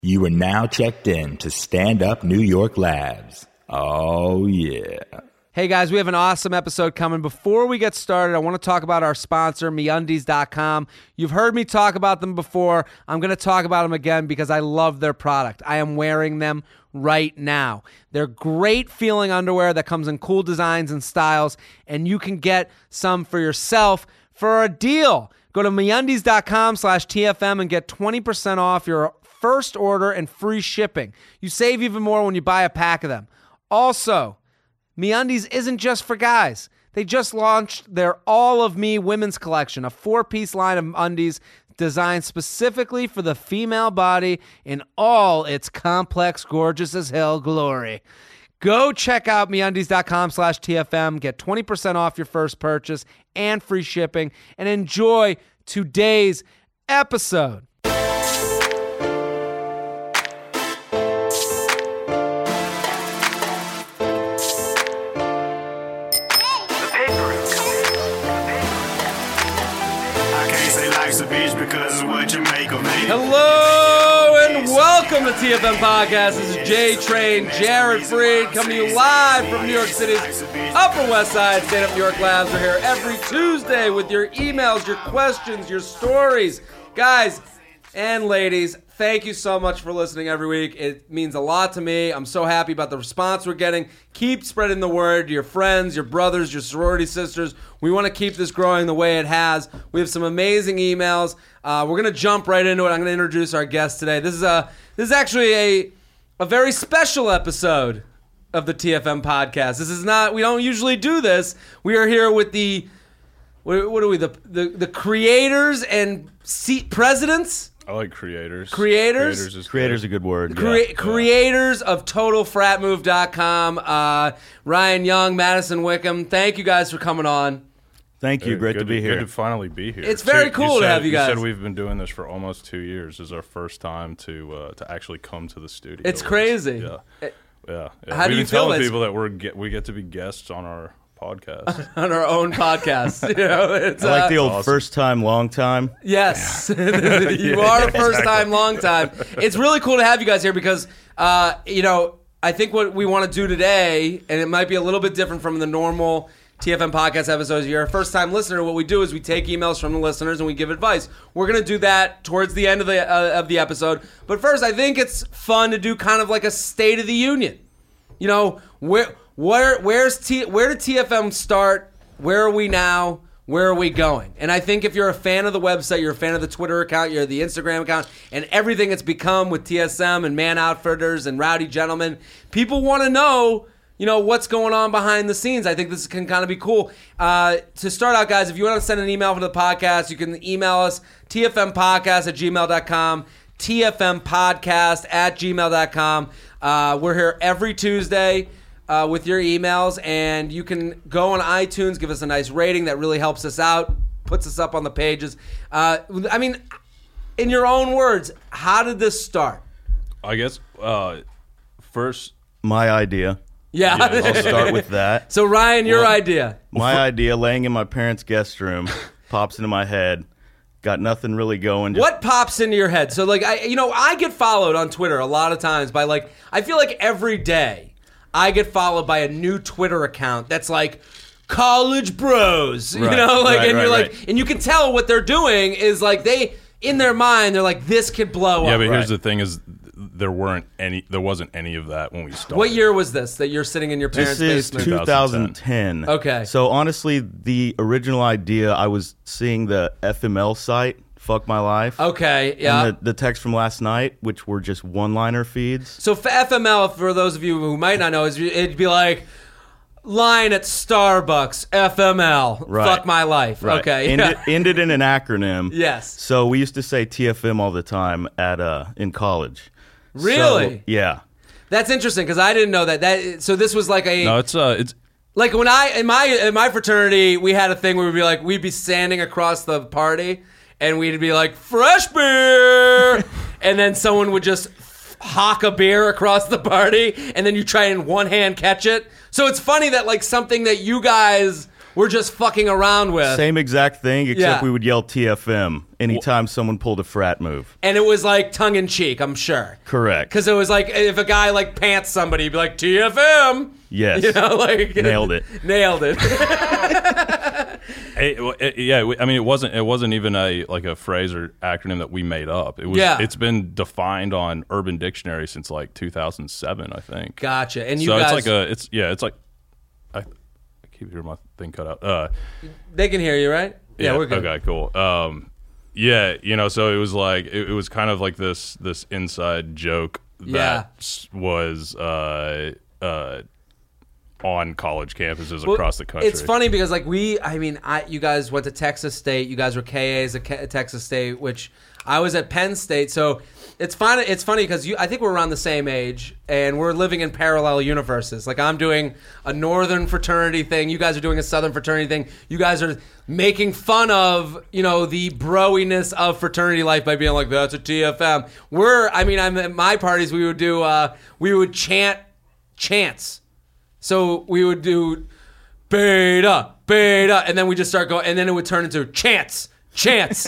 You are now checked in to Stand Up New York Labs. Oh, yeah. Hey guys, we have an awesome episode coming. Before we get started, I want to talk about our sponsor, MeUndies.com. You've heard me talk about them before. I'm going to talk about them again because I love their product. I am wearing them right now. They're great feeling underwear that comes in cool designs and styles, and you can get some for yourself for a deal. Go to MeUndies.com/TFM and get 20% off your first order and free shipping. You save even more when you buy a pack of them. Also, MeUndies isn't just for guys. They just launched their All of Me women's collection, a 4-piece line of undies designed specifically for the female body in all its complex, gorgeous as hell glory. Go check out MeUndies.com/TFM, get 20% off your first purchase and free shipping, and enjoy today's episode. Hello and welcome to TFM Podcast. This is J Train, Jared Freed, coming to you live from New York City's Upper West Side Stand Up New York Labs. We're here every Tuesday with your emails, your questions, your stories. Guys and ladies, thank you so much for listening every week. It means a lot to me. I'm so happy about the response we're getting. Keep spreading the word to your friends, your brothers, your sorority sisters. We want to keep this growing the way it has. We have some amazing emails. We're going to jump right into it. I'm going to introduce our guest today. This is actually a very special episode of the TFM Podcast. This is not, we don't usually do this. We are here with the, what are we, the creators and presidents? I like creators. Creators? Creators is a good word. Creators of TotalFratMove.com. Ryan Young, Madison Wickham. Thank you guys for coming on. Thank you. Great to be here. Good to finally be here. It's very cool to have you guys. You said we've been doing this for almost 2 years. This is our first time to actually come to the studio. It's crazy. Yeah. How do you feel? We've been telling people that we get to be guests on our podcast. On our own podcast. You know, it's, I like the old first time, long time. Yes. You are first time, long time. It's really cool to have you guys here because, I think what we want to do today, and it might be a little bit different from the normal TFM Podcast episodes. If you're a first time listener, what we do is we take emails from the listeners and we give advice. We're going to do that towards the end of the episode. But first, I think it's fun to do kind of like a State of the Union. You know, where did TFM start? Where are we now? Where are we going? And I think if you're a fan of the website, you're a fan of the Twitter account, you're the Instagram account, and everything it's become with TSM and Man Outfitters and Rowdy Gentlemen, people want to know, what's going on behind the scenes. I think this can kind of be cool. To start out, guys, if you want to send an email for the podcast, you can email us, tfmpodcast@gmail.com, tfmpodcast@gmail.com. We're here every Tuesday with your emails, and you can go on iTunes, give us a nice rating. That really helps us out, puts us up on the pages. In your own words, how did this start? I guess first... My idea. Yeah. I'll start with that. So, Ryan, your idea. My idea, laying in my parents' guest room, pops into my head. Got nothing really going. What pops into your head? So, I get followed on Twitter a lot of times by, I feel like every day I get followed by a new Twitter account that's like college bros, right, and you can tell what they're doing is in their mind, they're like, this could blow up. Yeah, but here's the thing is, there wasn't any of that when we started. What year was this that you're sitting in your parents' basement? This is 2010. Okay. So honestly, the original idea, I was seeing the FML site, Fuck My Life. Okay, yeah. And the text from last night, which were just one-liner feeds. So for FML, for those of you who might not know, it'd be like, line at Starbucks, FML, right. Fuck My Life. Right. Okay. Ended in an acronym. Yes. So we used to say TFM all the time in college. Really? So, yeah. That's interesting because I didn't know that. So this was like a... No, it's like when in my fraternity, we had a thing where we'd be standing across the party and we'd be like, fresh beer! And then someone would just hawk a beer across the party and then you try and one hand catch it. So it's funny that something that you guys we're just fucking around with. Same exact thing, except Yeah. we would yell TFM anytime someone pulled a frat move. And it was like tongue in cheek, I'm sure. Correct. Because it was like if a guy like pants somebody, he'd be like TFM. Yes. You know, like Nailed it. Nailed it. I mean, it wasn't even a phrase or acronym that we made up. It was. Yeah. It's been defined on Urban Dictionary since like 2007, I think. Gotcha. And you So guys, it's like I keep hearing my thing cut out. they can hear you, right? Yeah, we're good. Okay, cool. Yeah, so it was like it was kind of like this inside joke that was on college campuses across the country. It's funny because like you guys went to Texas State. You guys were KAs at Texas State, which I was at Penn State. So it's funny because I think we're around the same age and we're living in parallel universes. Like I'm doing a northern fraternity thing. You guys are doing a southern fraternity thing. You guys are making fun of, the broiness of fraternity life by being like, that's a TFM. I'm at my parties, we would chant chants. So we would do beta, and then we just start going, and then it would turn into chants. Chants.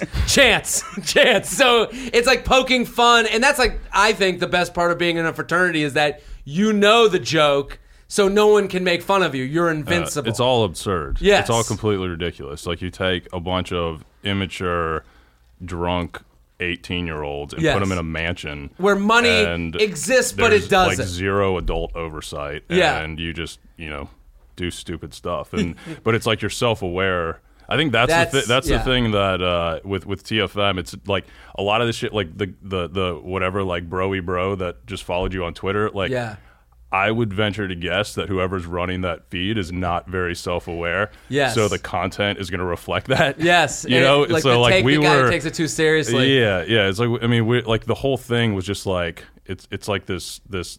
So it's like poking fun, and that's like, I think the best part of being in a fraternity is that the joke, so no one can make fun of you. You're invincible. It's all absurd. Yes. It's all completely ridiculous. Like you take a bunch of immature, drunk 18-year-olds and Yes. put them in a mansion where money and exists, but there's it doesn't. like zero adult oversight. Yeah. And you just do stupid stuff. And but it's like you're self-aware. I think that's the thing that with TFM, it's like a lot of the shit, like the whatever, like broy bro that just followed you on Twitter, like. Yeah. I would venture to guess that whoever's running that feed is not very self-aware. Yes. So the content is going to reflect that. Yes. You know, like so like the guy who takes it too seriously. Yeah. It's like, I mean, like the whole thing was just like it's like this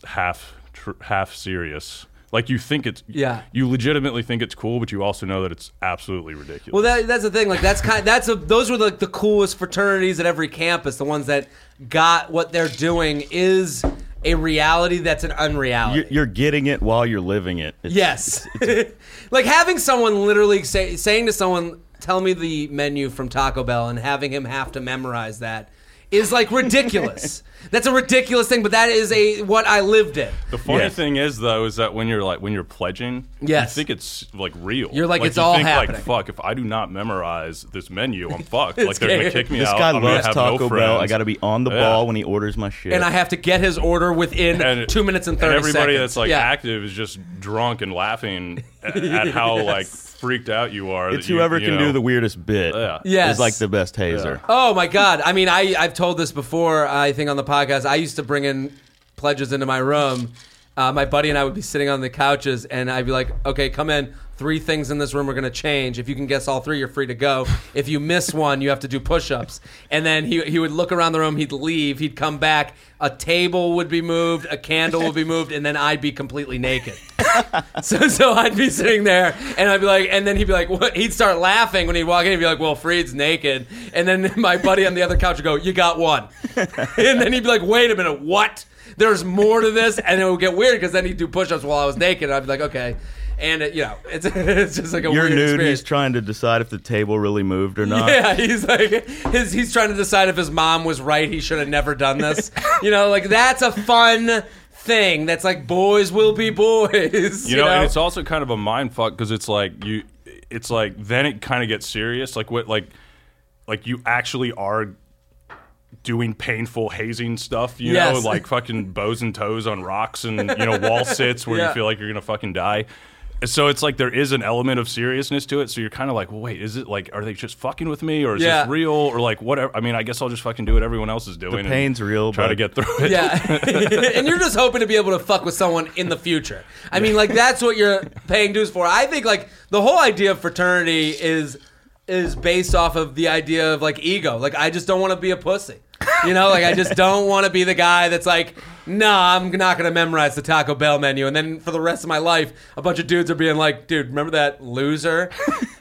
half serious. Like you think you legitimately think it's cool, but you also know that it's absolutely ridiculous. Well, that's the thing. Like those were like the coolest fraternities at every campus. The ones that got what they're doing is a reality that's an unreality. You're getting it while you're living it. Yes. Like having someone literally saying to someone, tell me the menu from Taco Bell, and having him have to memorize that is like ridiculous. That's a ridiculous thing, but that is what I lived in. The funny Yes. thing is, though, is that when you're pledging, Yes. you think it's like real. You're like, it's you all think, happening. Like, fuck, if I do not memorize this menu, I'm fucked. Like they're gonna kick me This out. guy I'm gonna loves have Taco no Bell. friends. I got to be on the ball when he orders my shit. And I have to get his order within 2 minutes and 30 and everybody seconds. that's like Yeah. active is just drunk and laughing at how like freaked out you are. it's that you, whoever you can know, do the weirdest bit. Yeah. Yes. Is like the best hazer. Oh my God! I mean, I've told this before. I think on the podcast, I used to bring in pledges into my room. My buddy and I would be sitting on the couches, and I'd be like, "Okay, come in. 3 things in this room are going to change. If you can guess all 3, you're free to go. If you miss one, you have to do push-ups." And then he would look around the room. He'd leave. He'd come back. A table would be moved. A candle would be moved, and then I'd be completely naked. So I'd be sitting there, and I'd be like, and then he'd be like, what? He'd start laughing when he'd walk in. He'd be like, "Well, Freed's naked." And then my buddy on the other couch would go, "You got one." And then he'd be like, "Wait a minute, what? There's more to this?" And it would get weird because then he'd do push-ups while I was naked. And I'd be like, "Okay." And it's just like a You're weird nude. experience. He's trying to decide if the table really moved or not. Yeah, he's like he's trying to decide if his mom was right. He should have never done this. Like that's a fun thing. That's like boys will be boys. You know, and it's also kind of a mind fuck because it's like then it kind of gets serious. Like what like you actually are doing painful hazing stuff, you know, Yes. like fucking bows and toes on rocks and wall sits where Yeah. you feel like you're gonna fucking die. So it's like there is an element of seriousness to it. So you're kind of like, well, wait, is it like, are they just fucking with me, or is Yeah. this real, or like whatever? I mean, I guess I'll just fucking do what everyone else is doing. The pain's and real, Try but- to get through it. Yeah. And you're just hoping to be able to fuck with someone in the future. I mean, like, that's what you're paying dues for. I think, like, the whole idea of fraternity is based off of the idea of, like, ego. Like, I just don't want to be a pussy. Like, I just don't want to be the guy that's like, nah, I'm not going to memorize the Taco Bell menu. And then for the rest of my life, a bunch of dudes are being like, dude, remember that loser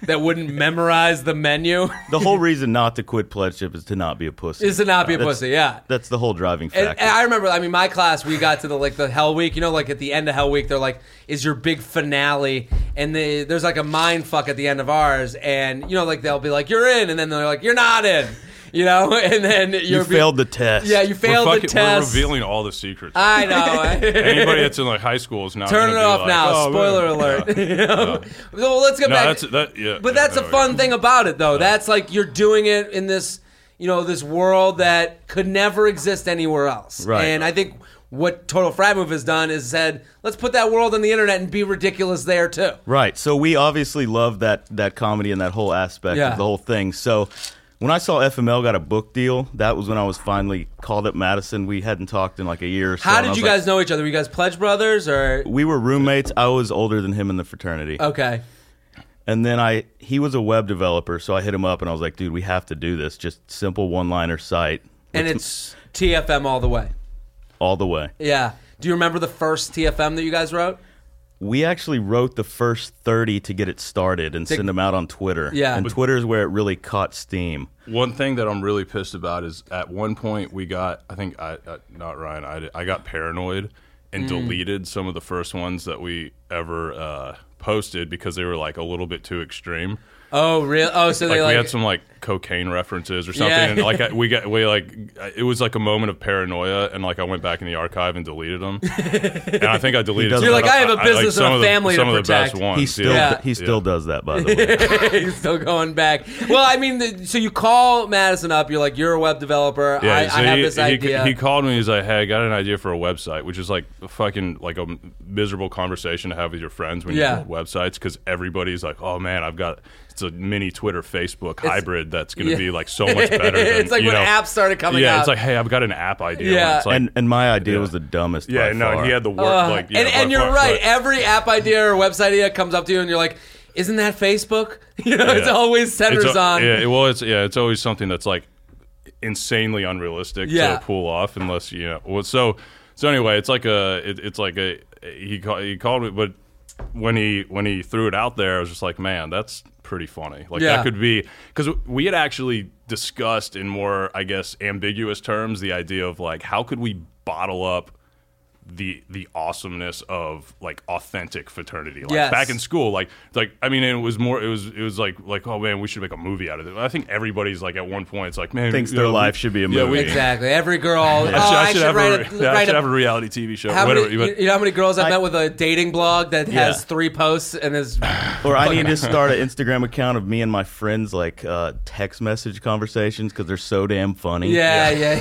that wouldn't memorize the menu. The whole reason not to quit Pledgeship is to not be a pussy. Is to not be a pussy, yeah. That's the whole driving factor. And I remember, my class, we got to the Hell Week. At the end of Hell Week, they're like, is your big finale? And there's like a mind fuck at the end of ours. And, they'll be like, you're in. And then they're like, you're not in. And then you failed the test. Yeah, you failed the test. We're revealing all the secrets. I know. Anybody that's in high school is not. Turn it off now. Spoiler alert. So let's get back. That's a fun thing about it, though. That's like you're doing it in this, this world that could never exist anywhere else. Right. And I think what Total Frat Move has done is said, let's put that world on the internet and be ridiculous there too. Right. So we obviously love that comedy and that whole aspect of the whole thing. So. When I saw FML got a book deal, that was when I was finally called up Madison. We hadn't talked in like a year or so. How did you guys know each other? Were you guys pledge brothers or? We were roommates. I was older than him in the fraternity. Okay. And then he was a web developer, so I hit him up and I was like, dude, we have to do this. Just simple one-liner site. And it's TFM all the way. All the way. Yeah. Do you remember the first TFM that you guys wrote? We actually wrote the first 30 to get it started and send them out on Twitter. Yeah. And Twitter is where it really caught steam. One thing that I'm really pissed about is at one point we got, I think, not Ryan, I got paranoid and deleted some of the first ones that we ever posted because they were like a little bit too extreme. Oh, really? Oh, so we had some like cocaine references or something, and like it was like a moment of paranoia, and like I went back in the archive and deleted them, and I think I deleted. You're like, I have a business and a family to protect. Some of the best ones. He still does that, by the way. He's still going back. Well, I mean, so you call Madison up. You're like, you're a web developer. Yeah, I have this idea. He called me. He's like, hey, I got an idea for a website, which is like a fucking like a miserable conversation to have with your friends when you build websites because everybody's like, oh man, it's a mini Twitter, Facebook hybrid that's going to be like so much better. It's like when apps started coming out. Yeah, it's like, hey, I've got an app idea. Yeah. It's like, and my idea was the dumbest. Yeah, by far. He had the work. And you're right. Every app idea or website idea comes up to you, and you're like, isn't that Facebook? It always centers on. Yeah, well, it's always something that's like insanely unrealistic to pull off, unless So anyway, it's like he called me, but when he threw it out there, I was just like, man, that's pretty funny. Like that could be, because we had actually discussed in more, I guess, ambiguous terms the idea of like, how could we bottle up the awesomeness of like authentic fraternity, like back in school, like I mean, it was like oh man, we should make a movie out of it. I think everybody's like at one point it's like, man, thinks their life should be a movie. Exactly. Every girl. I should have a reality TV show. You know how many girls I've met with a dating blog that has 3 posts and is. Or I need to start an Instagram account of me and my friends like text message conversations because they're so damn funny. Yeah.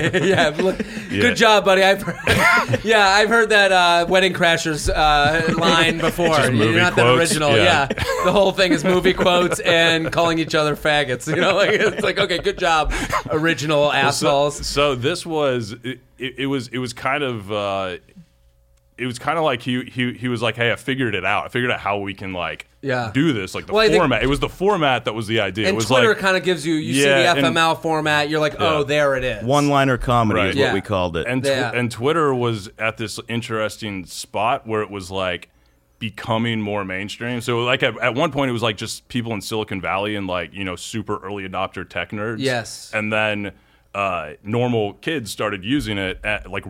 Good job, buddy. I've heard that Wedding Crashers line before. You're not that original. Yeah. The whole thing is movie quotes and calling each other faggots. It's like, okay, good job, original assholes. So this was it was kind of. It was kind of like he was like, hey, I figured it out. I figured out how we can like do this, like the format. It was the format that was the idea. And it was Twitter like, kind of gives you see the FML format. You're like, oh, there it is. One-liner comedy is what we called it. And Twitter was at this interesting spot where it was like becoming more mainstream. So like at one point it was like just people in Silicon Valley and like super early adopter tech nerds. Yes. And then normal kids started using it at like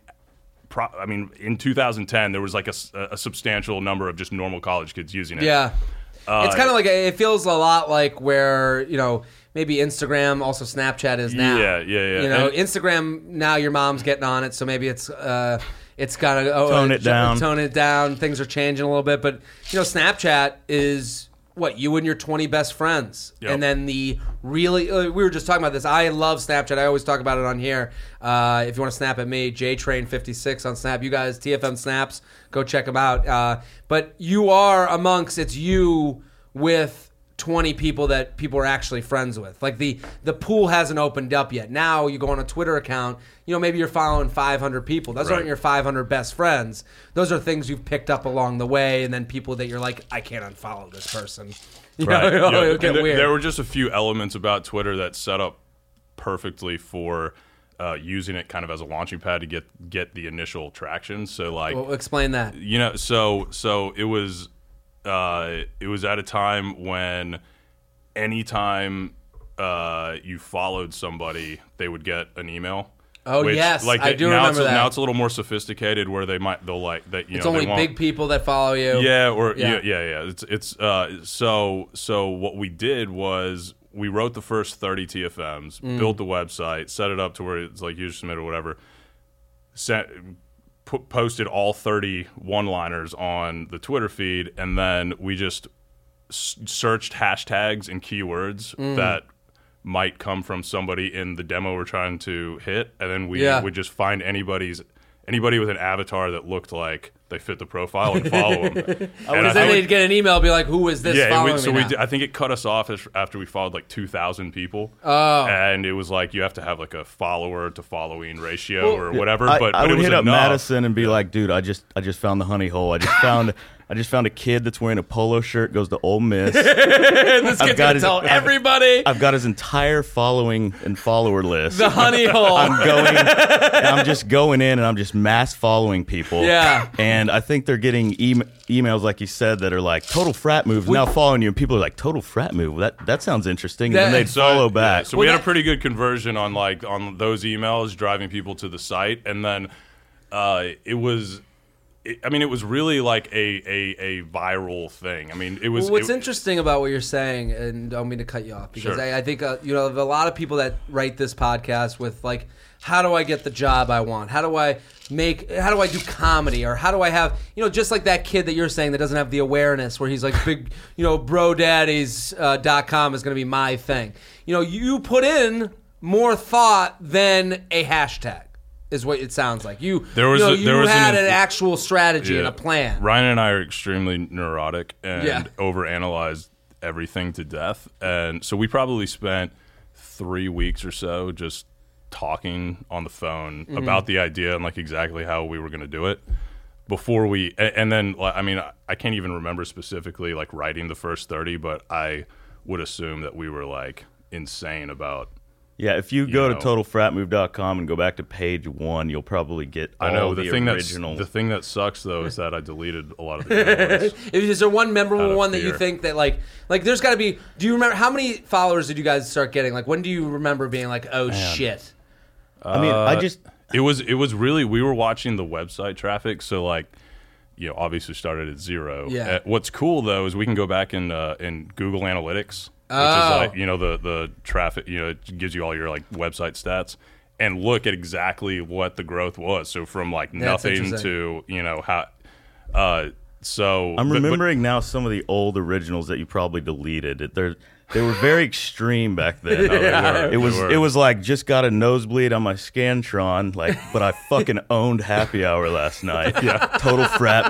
in 2010, there was like a substantial number of just normal college kids using it. Yeah. It's kind of like, it feels a lot like where, maybe Instagram, also Snapchat is now. Yeah. Instagram, now your mom's getting on it, so maybe it's got to tone it down. Things are changing a little bit. But, Snapchat is what, you and your 20 best friends. Yep. And then we were just talking about this. I love Snapchat. I always talk about it on here. If you want to snap at me, JTrain56 on Snap. You guys, TFM Snaps, go check them out. But you are it's you with 20 people that people are actually friends with. Like the pool hasn't opened up yet. Now you go on a Twitter account, maybe you're following 500 people. Those aren't your 500 best friends. Those are things you've picked up along the way, and then people that you're like, I can't unfollow this person. It'll get weird. There were just a few elements about Twitter that set up perfectly for using it kind of as a launching pad to get the initial traction. So like, well, explain that. So it was it was at a time when anytime you followed somebody, they would get an email. Oh, yes, I do remember that. Now it's a little more sophisticated where they'll like that. It's only big people that follow you. Yeah, It's so what we did was we wrote the first 30 TFMs, built the website, set it up to where it's like user submit or whatever. Posted all 30 one-liners on the Twitter feed, and then we just searched hashtags and keywords that might come from somebody in the demo we're trying to hit, and then we would just find anybody with an avatar that looked like they fit the profile and follow them. Because then they'd get an email, be like, "Who is this following me now?" I think it cut us off after we followed like 2,000 people. Oh, and it was like you have to have like a follower to following ratio or whatever. But I would hit up Madison and be like, "Dude, I just found the honey hole. I just found a kid that's wearing a polo shirt, goes to Ole Miss. This kid's going to tell everybody. I've got his entire following and follower list. The honey hole. I'm just going in and I'm just mass following people. Yeah. And I think they're getting emails, like you said, that are like, Total Frat Move is now following you. And people are like, Total Frat Move? That sounds interesting. And then they'd follow back. Yeah, so we had a pretty good conversion on those emails, driving people to the site. And then it was really like a viral thing. I mean, it was. Well, what's interesting about what you're saying, and I don't mean to cut you off, because sure. I think a lot of people that write this podcast with like, how do I get the job I want? How do I do comedy? Or how do I have, just like that kid that you're saying that doesn't have the awareness, where he's like, big, brodaddies.com is going to be my thing. You put in more thought than a hashtag. Is what it sounds like. You had an actual strategy and a plan. Ryan and I are extremely neurotic and overanalyze everything to death. And so we probably spent 3 weeks or so just talking on the phone about the idea and like exactly how we were going to do it before we. And then, I mean, I can't even remember specifically like writing the first 30, but I would assume that we were like insane about. Yeah, if you go to TotalFratMove.com and go back to page 1, you'll probably get all the original. The thing that sucks, though, is that I deleted a lot of the ones. Is there one memorable one that you think that, like there's got to be... Do you remember... How many followers did you guys start getting? Like, when do you remember being like, oh, shit? I mean, I just... It was really... We were watching the website traffic, so, like, obviously started at 0. Yeah. What's cool, though, is we can go back in Google Analytics... Which is like, the traffic, it gives you all your like website stats and look at exactly what the growth was. So from like nothing to, how, so. I'm remembering now some of the old originals that you probably deleted. They were very extreme back then. It was like, just got a nosebleed on my Scantron, like, but I fucking owned Happy Hour last night. Yeah, Total Frat.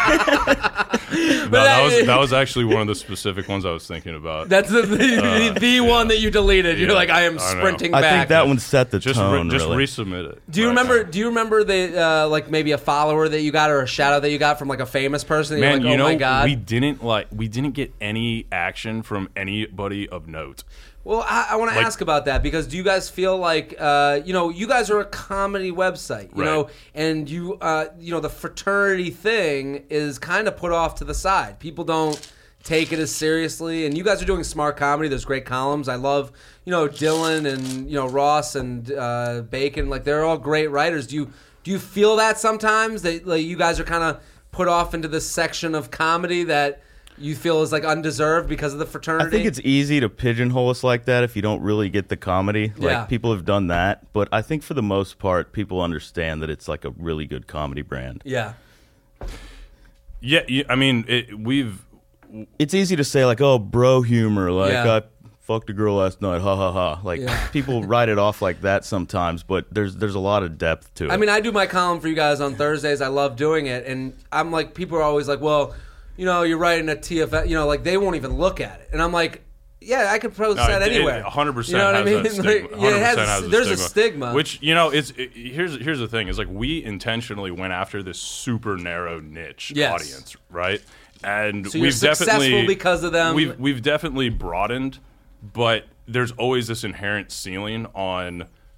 That was actually one of the specific ones I was thinking about. That's the one that you deleted. You're like, I am sprinting back. I think that one set the tone. Just really. Resubmit it. Do you remember the like maybe a follower that you got or a shout out that you got from like a famous person? Man, you're like, oh my God. We didn't get any action from anybody of note. Well, I want to ask about that, because do you guys feel like, you guys are a comedy website, and the fraternity thing is kind of put off to the side. People don't take it as seriously, and you guys are doing smart comedy. There's great columns. I love, Dylan and, Ross and Bacon. Like, they're all great writers. Do you feel that sometimes that like, you guys are kind of put off into this section of comedy that you feel is like undeserved because of the fraternity? I think it's easy to pigeonhole us like that if you don't really get the comedy. Like, people have done that, but I think for the most part, people understand that it's like a really good comedy brand. Yeah. Yeah, I mean, it's easy to say like, oh, bro humor, like I fucked a girl last night, ha ha ha. Like, people write it off like that sometimes, but there's a lot of depth to it. I mean, I do my column for you guys on Thursdays. I love doing it, and I'm like, people are always like, well, you're writing a TFF, like they won't even look at it. And I'm like, yeah, I could post that anywhere. 100% you know what I mean? That stigma. 100% has there's a stigma. Which, here's the thing. Is like we intentionally went after this super narrow niche audience, right? And so you're successful because of them. We've definitely broadened, but there's always this inherent ceiling on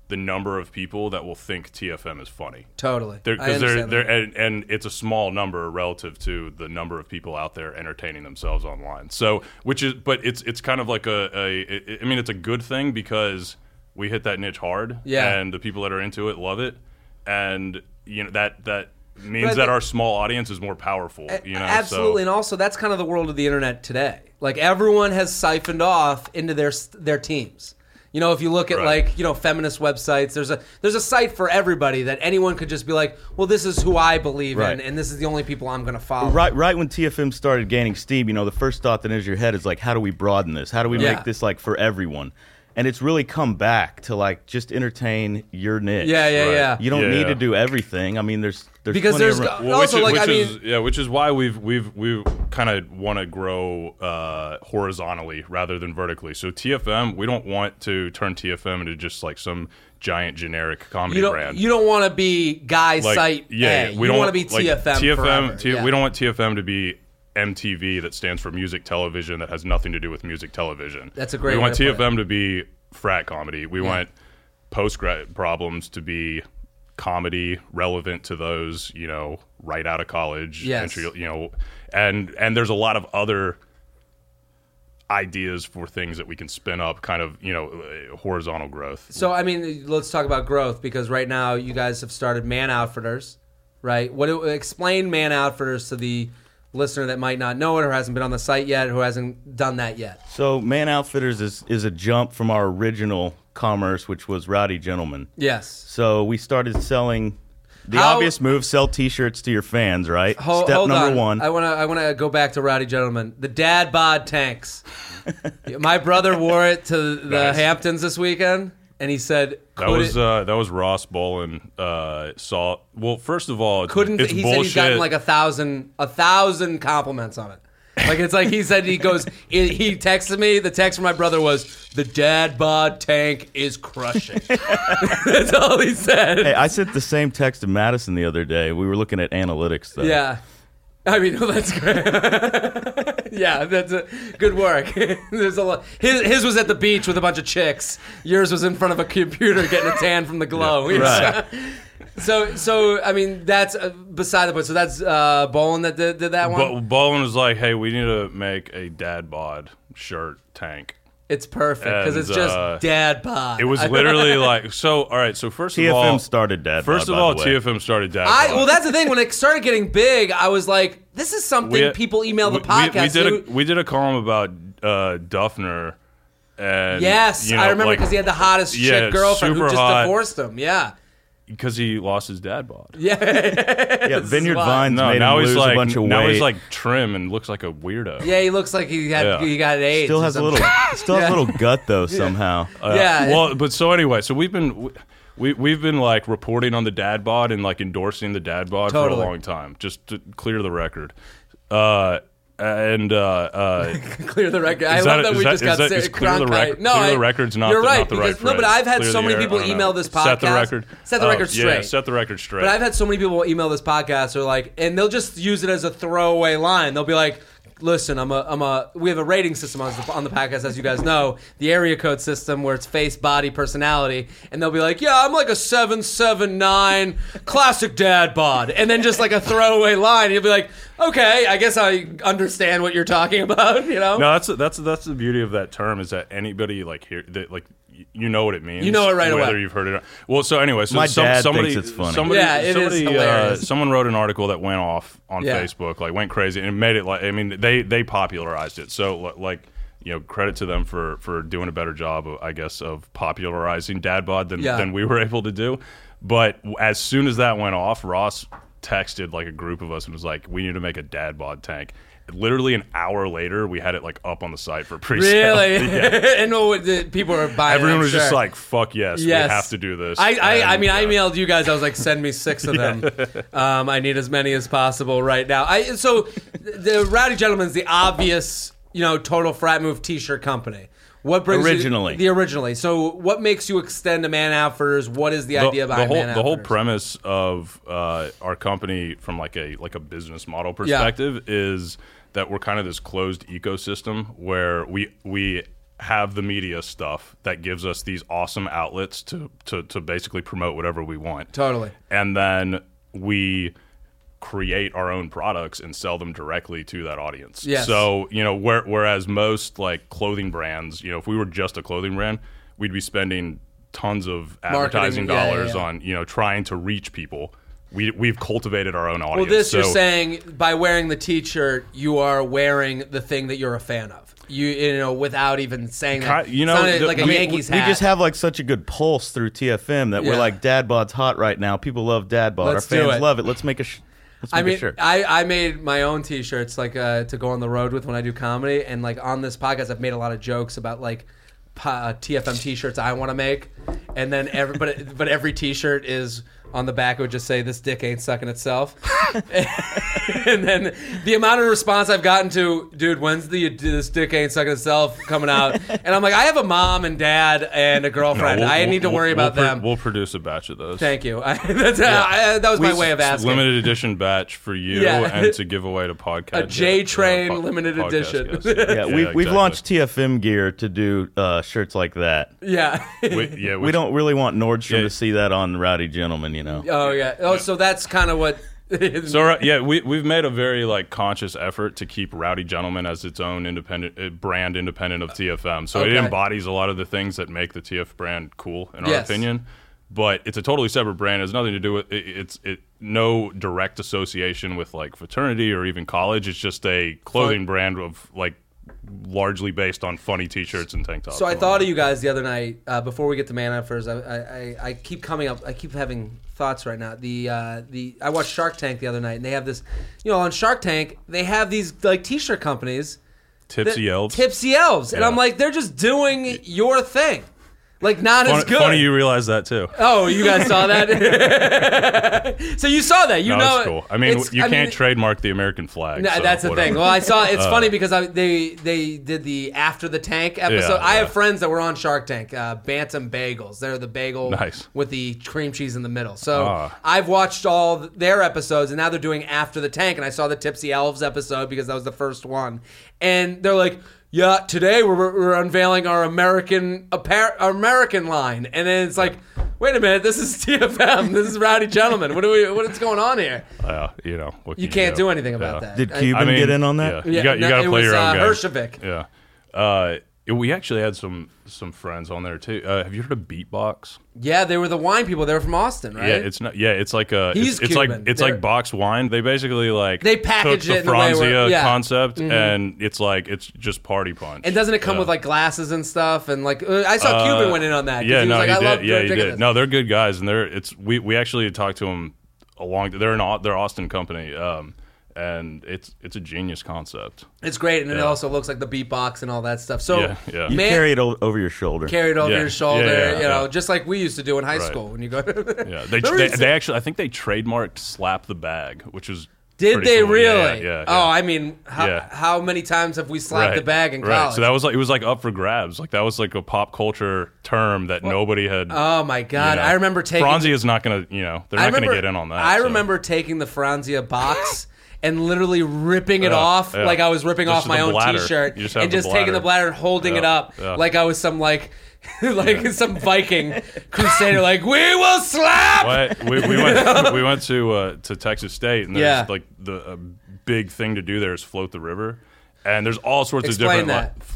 the number of people that will think TFM is funny. Totally. Because and it's a small number relative to the number of people out there entertaining themselves online. So, but it's kind of like it's a good thing because we hit that niche hard, and the people that are into it love it, and that means that our small audience is more powerful. Absolutely, and also that's kind of the world of the internet today. Like everyone has siphoned off into their teams. If you look at feminist websites, there's a site for everybody that anyone could just be like, well, this is who I believe in, and this is the only people I'm going to follow. Right when TFM started gaining steam, the first thought that enters your head is like, how do we broaden this? How do we make this like for everyone? And it's really come back to like just entertain your niche. Yeah. You don't need to do everything. I mean, there's because there's also which is why we kind of want to grow horizontally rather than vertically. So TFM, we don't want to turn TFM into just like some giant generic comedy brand. You don't want to be site A. You want to be TFM. We don't want TFM to be MTV that stands for music television that has nothing to do with music television. That's a great We want TFM to be frat comedy. We want post-grad problems to be comedy relevant to those, right out of college. Yes. And there's a lot of other ideas for things that we can spin up, kind of, horizontal growth. So, let's talk about growth, because right now you guys have started Man Outfitters, right? Explain Man Outfitters to the listener that might not know it or hasn't been on the site yet, who hasn't done that yet. So Man Outfitters is a jump from our original commerce, which was Rowdy Gentlemen. Yes. So we started selling the obvious move: sell T-shirts to your fans. Right. Step number one. I want to go back to Rowdy Gentlemen. The dad bod tanks. My brother wore it to the Hamptons this weekend, and he said that was Ross Bolin. Saw well. First of all, he bullshit. said he's gotten like 1,000 compliments on it. Like it's like he said he texted me. The text from my brother was, "The dad bod tank is crushing." That's all he said. Hey, I sent the same text to Madison the other day. We were looking at analytics though. Yeah. That's great. Yeah, that's good work. There's a lot. His was at the beach with a bunch of chicks. Yours was in front of a computer getting a tan from the glow. Yeah, right. So that's beside the point. So that's Bolin that did that one? Bolin was like, hey, we need to make a dad bod shirt tank. It's perfect because it's just dad bod. It was literally like, so, all right, so first of all. TFM started dad bod. First of all, TFM started dad bod. Well, that's the thing. When it started getting big, I was like, this is something people email the podcast. We did a column about Duffner. And, yes, I remember because he had the hottest chick girlfriend who just divorced him. Yeah. Because he lost his dad bod. Yeah. Vineyard Vines made him lose a bunch of weight. Now he's like trim and looks like a weirdo. Yeah, he looks like he got AIDS. Still has a little gut though somehow. Well, but so anyway, so we've been like reporting on the dad bod and like endorsing the dad bod for a long time, just to clear the record. Clear the record. I love that we just got serious. Clear the record. No, clear the record's not. You're right. Not the right because, no, but I've had so many people email this podcast. Set the record. Set the record straight. Yeah, set the record straight. But I've had so many people email this podcast, and they'll just use it as a throwaway line. They'll be like, "Listen, we have a rating system on the podcast, as you guys know, the area code system where it's face, body, personality, and they'll be like, yeah, I'm like a 779 classic dad bod, and then just like a throwaway line, and you'll be like, okay, I guess I understand what you're talking about, No, that's the beauty of that term is that anybody like here that like. You know what it means. You know it right away. Whether you've heard it or not. Well, so anyway, so my dad thinks it's funny. It is hilarious. Someone wrote an article that went off on Facebook, like went crazy, and made it like, they popularized it. So like, credit to them for doing a better job, of popularizing dad bod than we were able to do. But as soon as that went off, Ross texted like a group of us and was like, we need to make a dad bod tank. Literally an hour later, we had it like up on the site for pre-sale. Really? And people were buying. Everyone was just like, "Fuck yes, we have to do this." I emailed you guys. I was like, "Send me 6 of them. I need as many as possible right now." So the Rowdy Gentlemen's the obvious, total frat move T-shirt company. What brings originally? So what makes you extend to Man Outfitters? What is the idea behind Man Outfitters? The whole premise of our company, from like a business model perspective, is that we're kind of this closed ecosystem where we have the media stuff that gives us these awesome outlets to basically promote whatever we want. Totally. And then we create our own products and sell them directly to that audience. Yes. So, whereas most like clothing brands, if we were just a clothing brand, we'd be spending tons of advertising dollars on, trying to reach people. We've cultivated our own audience. Well, you're saying by wearing the T-shirt, you are wearing the thing that you're a fan of. Without even saying that. Like a Yankees hat. We just have like such a good pulse through TFM that we're like, Dad Bod's hot right now. People love Dad Bod. Our fans love it. Let's make a shirt. I made my own T-shirts like to go on the road with when I do comedy, and like on this podcast, I've made a lot of jokes about like TFM T-shirts I want to make, and then every T-shirt is on the back. It would just say, "This dick ain't sucking itself," and then the amount of response I've gotten to, dude, when's this dick ain't sucking itself coming out? And I'm like, I have a mom and dad and a girlfriend. I need to worry about them. We'll produce a batch of those. Thank you. That was my way of asking. Limited edition batch for you and to give away to podcast. A J Train limited edition. We've launched TFM gear to do shirts like that. Yeah. We don't really want Nordstrom to see that on Rowdy Gentlemen, Oh yeah. So that's kind of what. We've made a very like conscious effort to keep Rowdy Gentleman as its own independent brand, independent of TFM. So it embodies a lot of the things that make the TF brand cool, in our opinion. But it's a totally separate brand. It has nothing to do with it's no direct association with like fraternity or even college. It's just a clothing brand of like largely based on funny T-shirts and tank tops. So I thought of you guys the other night before we get to Man Outfitters. I keep coming up. I keep having thoughts right now. I watched Shark Tank the other night, and they have this. On Shark Tank, they have these like T-shirt companies. Tipsy Elves. And I'm like, they're just doing your thing. Like, not as good. Funny you realize that, too. Oh, you guys saw that? So you saw that. It's cool. I mean, you can't trademark the American flag. No, so that's the thing. Well, I saw it's funny because they did the After the Tank episode. I have friends that were on Shark Tank, Bantam Bagels. They're the bagel with the cream cheese in the middle. So I've watched all their episodes, and now they're doing After the Tank, and I saw the Tipsy Elves episode because that was the first one. And they're like, yeah, today we're unveiling our American line, and then it's like, wait a minute, this is TFM, this is Rowdy Gentlemen. What's going on here? You can't do anything about that. Did Cuban get in on that? Yeah. You got to play your own game. Hershovic. Yeah. We actually had some friends on there too. Have you heard of Beatbox? Yeah, they were the wine people. They were from Austin, right? Yeah, it's not. Yeah, it's like a. He's it's Cuban. It's like boxed wine. They basically they package took it the in a way Franzia concept, and it's just party punch. And doesn't it come with like glasses and stuff? And like I saw Cuban went in on that. Yeah, he did. He did. No, they're good guys, and we actually talked to them they're Austin company. And it's a genius concept. It's great, and it also looks like the beatbox and all that stuff. So you carry it over your shoulder. Just like we used to do in high school when you go. They actually, I think they trademarked "slap the bag," which was. Did they cool. really? Yeah. Oh, I mean, how many times have we slapped the bag in college? So it was like up for grabs. Like that was like a pop culture term that nobody had. Oh my god! I remember taking Franzia is not going to. They're not going to get in on that. I remember taking the Franzia box. And literally ripping it off like I was ripping off my own T-shirt, and just taking the bladder and holding it up like I was some some Viking crusader. Like, we will slap. We went to Texas State, and there's like the big thing to do there is float the river, and there's all sorts of different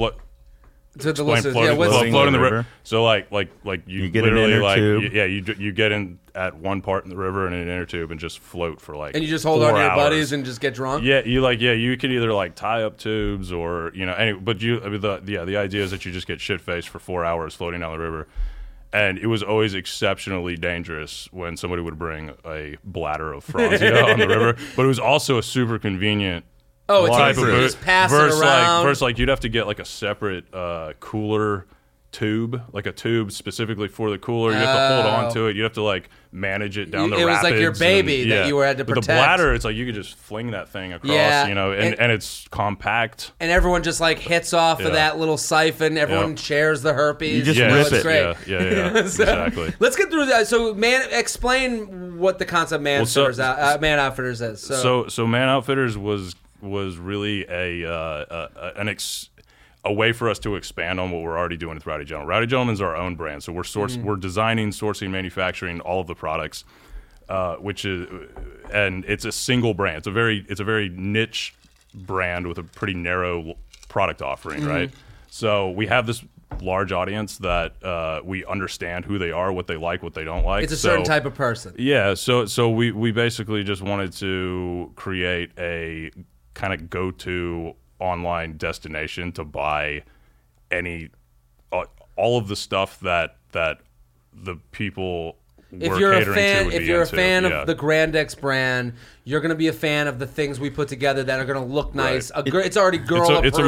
to the listeners, floating the river. So like you get literally you get in at one part in the river and in an inner tube and just float for like. And you just hold on to your buddies and just get drunk. Yeah, you could either like tie up tubes or the idea is that you just get shit faced for 4 hours floating down the river. And it was always exceptionally dangerous when somebody would bring a bladder of Franzia on the river, but it was also a super convenient. Oh, it's easy to just pass it around. Versus, like, you'd have to get, like, a separate cooler tube, like a tube specifically for the cooler. You have to hold on to it. You have to, like, manage it down the rapids. It was like your baby that you had to protect. With the bladder, it's like you could just fling that thing across, and it's compact. And everyone just, like, hits off of that little siphon. Everyone shares the herpes. You just rip it. It's great. Yeah, exactly. Let's get through that. So, explain what the concept Man Outfitters is. So Man Outfitters was really a way for us to expand on what we're already doing with Rowdy Gentleman. Rowdy Gentleman's our own brand, so we're designing, sourcing, manufacturing all of the products, and it's a single brand. It's a very niche brand with a pretty narrow product offering, right? So we have this large audience that we understand who they are, what they like, what they don't like. It's a certain type of person. Yeah, so we basically just wanted to create a kind of go-to online destination to buy all of the stuff that the people if you're a fan of the Grandex brand, you're going to be a fan of the things we put together that are going to look nice. Right. It's already approved. It's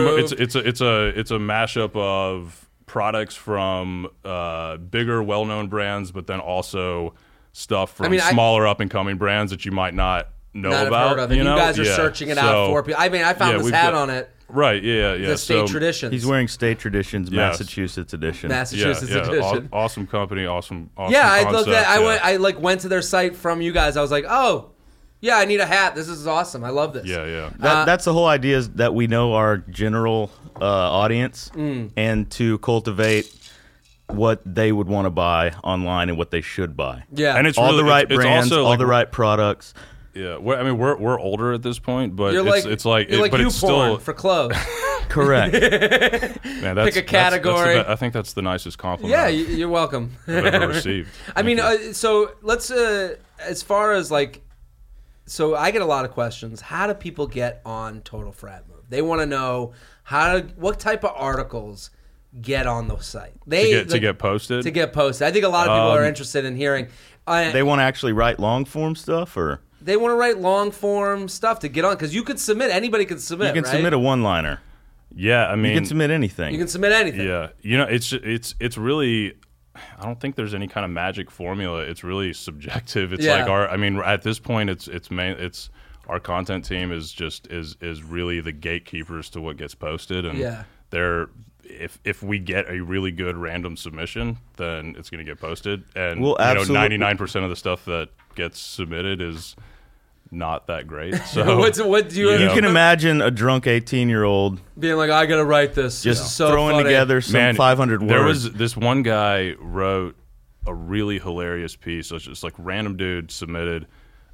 a mashup of products from bigger, well-known brands, but then also stuff from smaller up-and-coming brands that you might not know about. Heard of it. You guys are searching it out for people. I found this hat on it. Right, yeah. The State Traditions. He's wearing State Traditions, Massachusetts edition. Edition. Awesome company, awesome yeah, I concept. looked at. I went to their site from you guys. I was like, oh, yeah, I need a hat. This is awesome. I love this. Yeah. That's the whole idea, is that we know our general audience and to cultivate what they would want to buy online and what they should buy. Yeah, and it's all the right brands, all the right products. Yeah, we're older at this point, but it's still for clothes. Correct. Man, pick a category. I think that's the nicest compliment. Yeah, you're welcome. I've ever received. So let's as far as so I get a lot of questions. How do people get on Total Frat Move? They want to know what type of articles get on the site. To get posted. To get posted. I think a lot of people are interested in hearing. They want to actually write long form stuff, or they want to write long form stuff to get on, because you could submit. Anybody can submit. You can submit a one-liner. Yeah, you can submit anything. You can submit anything. Yeah, it's really. I don't think there's any kind of magic formula. It's really subjective. It's at this point, it's our content team is really the gatekeepers to what gets posted, and they're. If we get a really good random submission, then it's going to get posted, and 99% of the stuff that gets submitted is not that great. So what do you can imagine a drunk 18-year-old being like, I got to write this, just throwing together some 500 words. There was this one guy wrote a really hilarious piece. So it's just like random dude submitted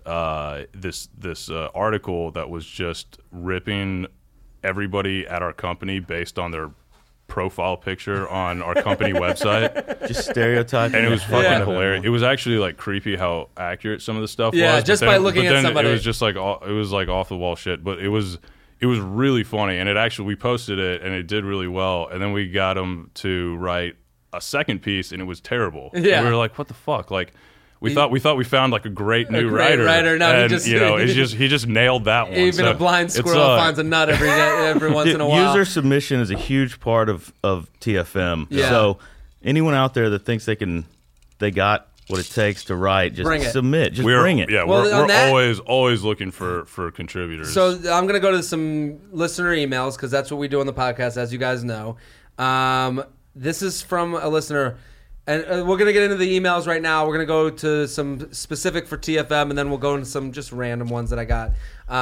this article that was just ripping everybody at our company based on their profile picture on our company website, just stereotyping, and it was fucking hilarious. It was actually creepy how accurate some of the stuff was. Yeah, just by looking at somebody, it was just off the wall shit. But it was really funny, and we posted it, and it did really well. And then we got him to write a second piece, and it was terrible. Yeah, and we were like, what the fuck, We thought we found a great new writer. No, and, he just nailed that one. Even a blind squirrel finds a nut every once in a while. User submission is a huge part of TFM. Yeah. So anyone out there that thinks they got what it takes to write, just submit. Bring it. Yeah, we're always looking for contributors. So I'm going to go to some listener emails, because that's what we do on the podcast, as you guys know. This is from a listener. And we're going to get into the emails right now. We're going to go to some specific for TFM, and then we'll go into some just random ones that I got.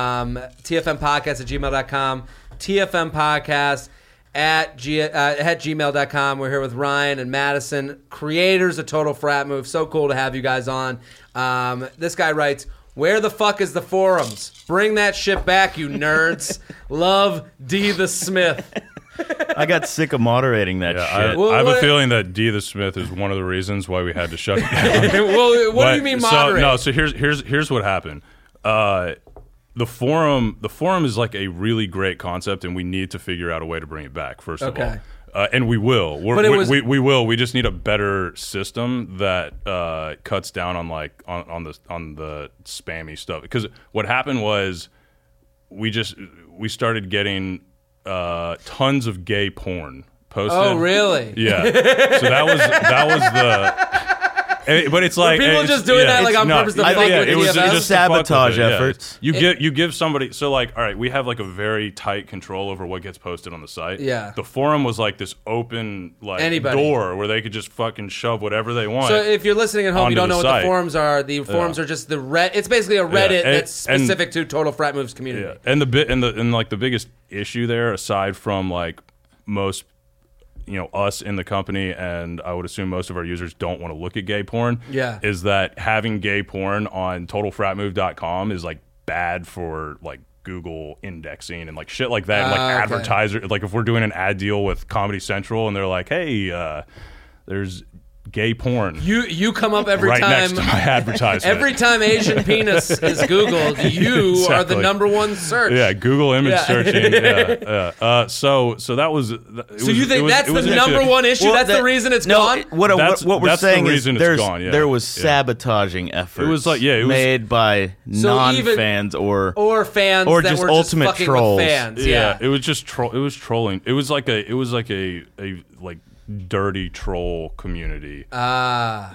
TFMpodcast@gmail.com. TFMpodcast at gmail.com. We're here with Ryan and Madison, creators of Total Frat Move. So cool to have you guys on. This guy writes, where the fuck is the forums? Bring that shit back, you nerds. Love D. the Smith. I got sick of moderating that shit. I have a feeling that D. the Smith is one of the reasons why we had to shut it down. Well, what do you mean moderate? So here's what happened. The forum is a really great concept, and we need to figure out a way to bring it back. First of all, and we will. We will. We just need a better system that cuts down on on the spammy stuff. Because what happened was we started getting tons of gay porn posted. Oh, really? Yeah. So that was the. But it's like people just doing that on purpose to fuck with it was just sabotage efforts. Yeah. You give somebody all right, we have a very tight control over what gets posted on the site. Yeah. The forum was this open door where they could just fucking shove whatever they want. So if you're listening at home, you don't know what the forums are. The forums are just it's basically a Reddit that's specific to Total Frat Move's community. Yeah. And the biggest issue there, aside from most, us in the company, and I would assume most of our users don't want to look at gay porn. Yeah. Is that having gay porn on TotalFratMove.com is like bad for like Google indexing and like shit like that. Like advertiser, like if we're doing an ad deal with Comedy Central and they're like, hey, there's gay porn. You come up every right time. Next to my advertisement. Every time Asian penis is Googled, you exactly. are the number one search. Yeah, Google image searching. Yeah. So that was. So you think that's the number one issue? Well, that's the reason it's gone. What we're saying is there was yeah. sabotaging efforts. It was like it was made by non-fans or fans or that just were ultimate just fucking trolls. With fans. Yeah, it was just it was trolling. It was like a dirty troll community. But at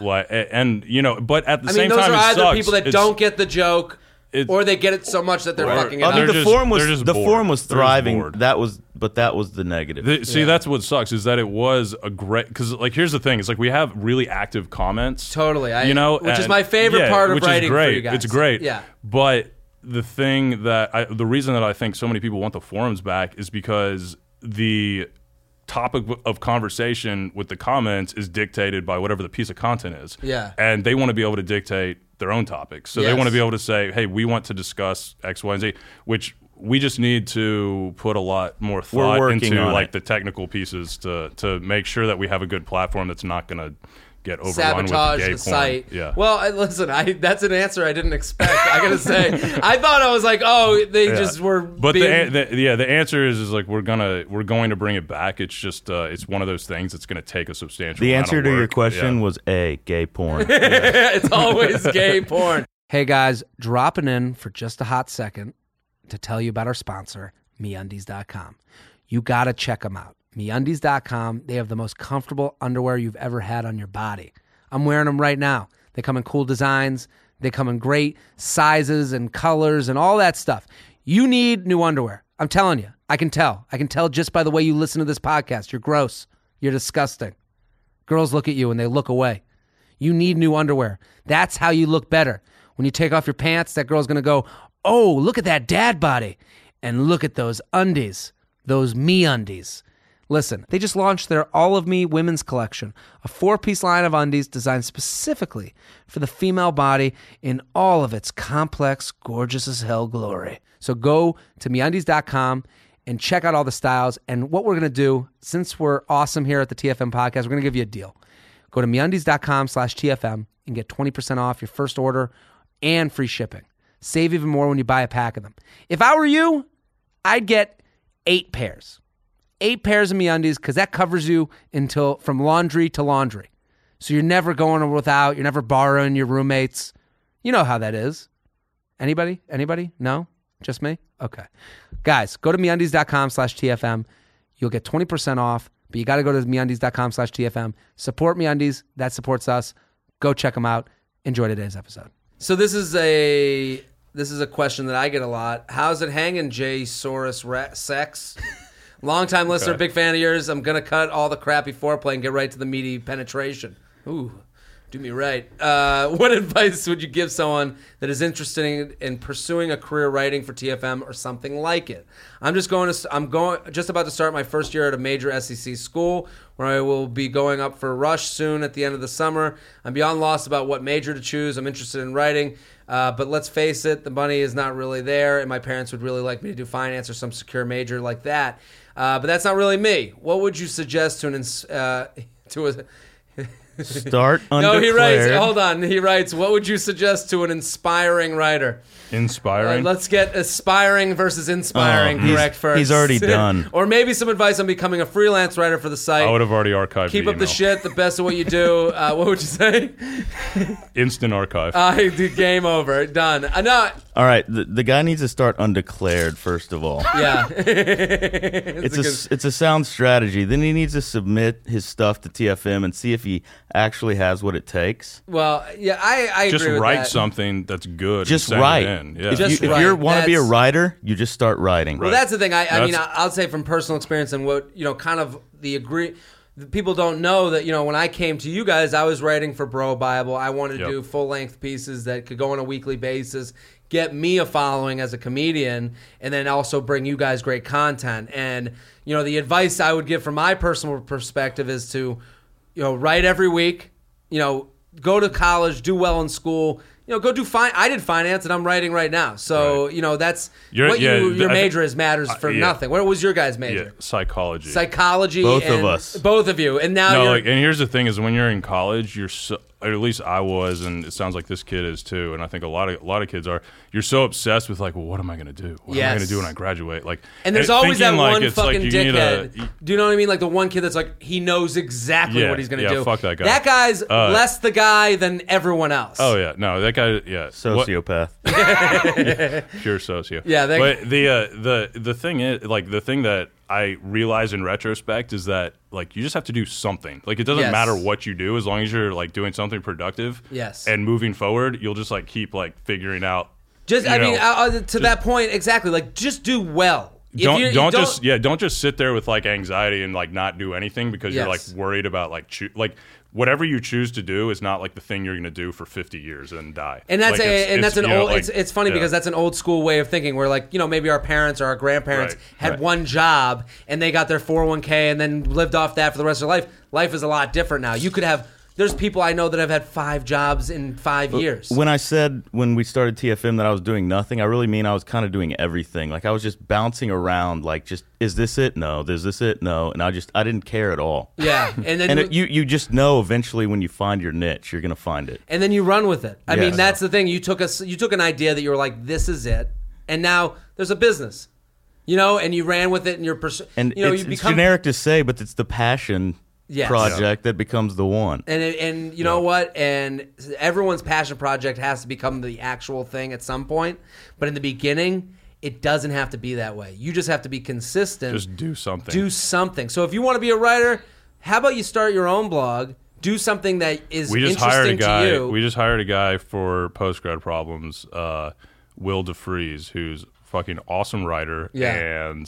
the same time, those are either sucks. people that don't get the joke, or they get it so much that they're fucking it up. The forum was thriving. That was the negative. That's what sucks is that it was a great because like here's the thing. It's like we have really active comments. Totally, which is my favorite part of writing for you guys. It's great. Yeah, but the thing the reason that I think so many people want the forums back is because the topic of conversation with the comments is dictated by whatever the piece of content is. Yeah. And they want to be able to dictate their own topics. So they want to be able to say, hey, we want to discuss X, Y, and Z, which we just need to put a lot more thought into like the technical pieces to make sure that we have a good platform that's not going to get overrun sabotage with gay the porn. site. Yeah. Well, listen, that's an answer I didn't expect. I gotta say, I thought I was like, they just were. But the answer is like we're going to bring it back. It's just it's one of those things that's going to take a substantial. The amount answer of to work. your question was gay porn. It's always gay porn. Hey guys, dropping in for just a hot second to tell you about our sponsor, MeUndies.com. You gotta check them out. MeUndies.com, they have the most comfortable underwear you've ever had on your body. I'm wearing them right now. They come in cool designs. They come in great sizes and colors and all that stuff. You need new underwear. I'm telling you. I can tell. I can tell just by the way you listen to this podcast. You're gross. You're disgusting. Girls look at you and they look away. You need new underwear. That's how you look better. When you take off your pants, that girl's going to go, oh, look at that dad body. And look at those undies, those MeUndies. Listen, they just launched their All of Me women's collection, a 4-piece line of undies designed specifically for the female body in all of its complex, gorgeous as hell glory. So go to MeUndies.com and check out all the styles. And what we're going to do, since we're awesome here at the TFM podcast, we're going to give you a deal. Go to MeUndies.com/TFM and get 20% off your first order and free shipping. Save even more when you buy a pack of them. If I were you, I'd get 8 pairs. 8 pairs of MeUndies because that covers you from laundry to laundry. So you're never going without. You're never borrowing your roommates. You know how that is. Anybody? No? Just me? Okay. Guys, go to MeUndies.com/TFM. You'll get 20% off, but you got to go to MeUndies.com/TFM. Support MeUndies. That supports us. Go check them out. Enjoy today's episode. So this is a question that I get a lot. How's it hanging, Jay Soros Sex? Long-time listener, big fan of yours. I'm going to cut all the crappy foreplay and get right to the meaty penetration. Ooh, do me right. What advice would you give someone that is interested in pursuing a career writing for TFM or something like it? I'm just about to start my first year at a major SEC school where I will be going up for Rush soon at the end of the summer. I'm beyond lost about what major to choose. I'm interested in writing. But let's face it, the money is not really there, and my parents would really like me to do finance or some secure major like that. But that's not really me. What would you suggest to Start undeclared. No, he writes. Hold on. He writes, what would you suggest to an inspiring writer? Inspiring? Let's get aspiring versus inspiring correct first. He's already done. Or maybe some advice on becoming a freelance writer for the site. I would have already archived Keep up the shit, the best of what you do. What would you say? Instant archive. Game over. Done. No. All right, the guy needs to start undeclared, first of all. Yeah. It's a sound strategy. Then he needs to submit his stuff to TFM and see if he actually has what it takes. Well, yeah, I agree just with write that. something that's good. Just and send write. it in. Yeah. If you want to be a writer, you just start writing. Well, that's the thing. I mean, I'll say from personal experience and what, kind of people don't know that, when I came to you guys, I was writing for Bro Bible. I wanted to do full-length pieces that could go on a weekly basis, get me a following as a comedian, and then also bring you guys great content. And, you know, the advice I would give from my personal perspective is to, you know, write every week, you know, go to college, do well in school, you know, go do fine. I did finance, and I'm writing right now. So, you know, that's your major is matters for nothing. What was your guys' major? Yeah, psychology. Psychology. Both of us. Both of you. And now and here's the thing is when you're in college, you're so, or at least I was, and it sounds like this kid is too, and I think a lot of kids are. You're so obsessed with like, well, what am I going to do? What am I going to do when I graduate? Like, and there's always that one fucking dickhead. Do you know what I mean? Like the one kid that's like, he knows exactly what he's going to do. Fuck that guy. That guy's less the guy than everyone else. Oh yeah, no, that guy, sociopath, pure socio. Yeah, but the thing is, like, the thing that I realize in retrospect is that like you just have to do something. Like it doesn't matter what you do as long as you're like doing something productive. Yes. And moving forward, you'll just like keep like figuring out. Just that point exactly. Like just do well. Don't just sit there with like anxiety and like not do anything because you're like worried about like whatever you choose to do is not like the thing you're going to do for 50 years and die. And that's it's funny because that's an old school way of thinking where like, you know, maybe our parents or our grandparents had one job and they got their 401k and then lived off that for the rest of their life. Life is a lot different now. You could have There's people I know that have had 5 jobs in 5 years. When I said when we started TFM that I was doing nothing, I really mean I was kind of doing everything. Like I was just bouncing around, like just is this it? No. Is this it? No. And I didn't care at all. Yeah, and then you just know eventually when you find your niche, you're gonna find it. And then you run with it. I mean, that's the thing. You took an idea that you were like, this is it, and now there's a business, you know, and you ran with it, and it's generic to say, but it's the passion. Project that becomes the one. And you know what? And everyone's passion project has to become the actual thing at some point. But in the beginning, it doesn't have to be that way. You just have to be consistent. Just do something. Do something. So if you want to be a writer, how about you start your own blog? Do something that is interesting to you. We just hired a guy for Postgrad Problems, Will DeFries, who's a fucking awesome writer. Yeah. And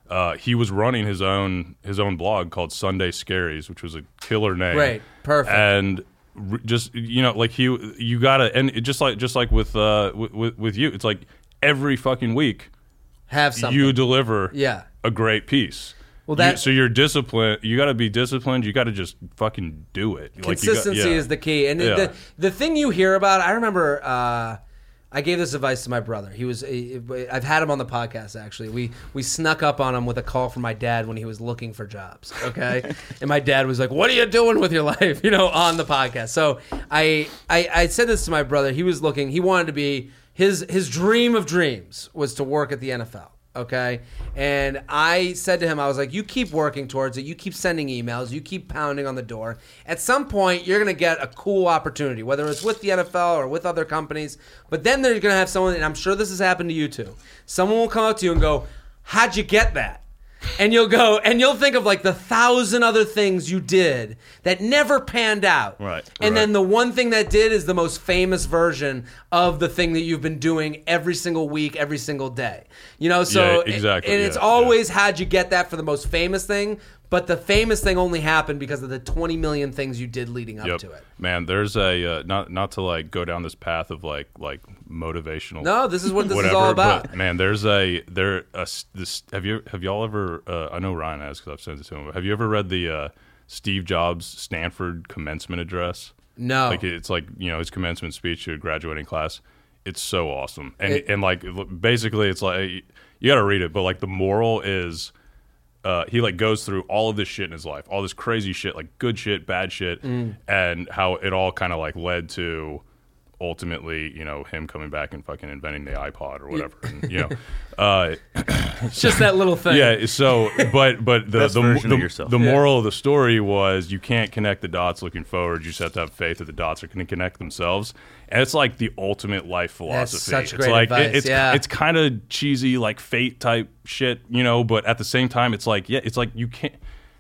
he was running his own blog called Sunday Scaries, which was a killer name. Great, perfect. And just like you gotta, and it just like with you, it's like every fucking week have something you deliver a great piece. Well, so you're disciplined. You got to be disciplined. You got to just fucking do it. Consistency is the key. And the thing you hear about, I remember. I gave this advice to my brother. I've had him on the podcast, actually. We snuck up on him with a call from my dad when he was looking for jobs, okay? And my dad was like, what are you doing with your life, on the podcast? So I said this to my brother. He was looking, he wanted to be, his dream of dreams was to work at the NFL. Okay. And I said to him, I was like, you keep working towards it. You keep sending emails. You keep pounding on the door. At some point, you're going to get a cool opportunity, whether it's with the NFL or with other companies. But then they're going to have someone, and I'm sure this has happened to you too. Someone will come up to you and go, how'd you get that? And you'll go, and you'll think of like the 1,000 other things you did that never panned out. Right. And then the one thing that did is the most famous version of the thing that you've been doing every single week, every single day. So exactly. And it's always how'd you get that for the most famous thing, but the famous thing only happened because of the 20 million things you did leading up to it. Man, there's a not to like go down this path of like motivational. No, this is what this is all about. But man, have y'all ever? I know Ryan has because I've sent it to him. Have you ever read the Steve Jobs Stanford commencement address? No. Like it's like his commencement speech to a graduating class. It's so awesome, and like basically it's like you got to read it, but like the moral is. He like goes through all of this shit in his life, all this crazy shit, like good shit, bad shit, and how it all kind of like led to ultimately, him coming back and fucking inventing the iPod or whatever. And, it's just that little thing. Yeah. So, but the moral of the story was you can't connect the dots looking forward. You just have to have faith that the dots are going to connect themselves. And it's like the ultimate life philosophy. That's such great advice. It's kind of cheesy, like fate type shit, but at the same time, it's like you can't.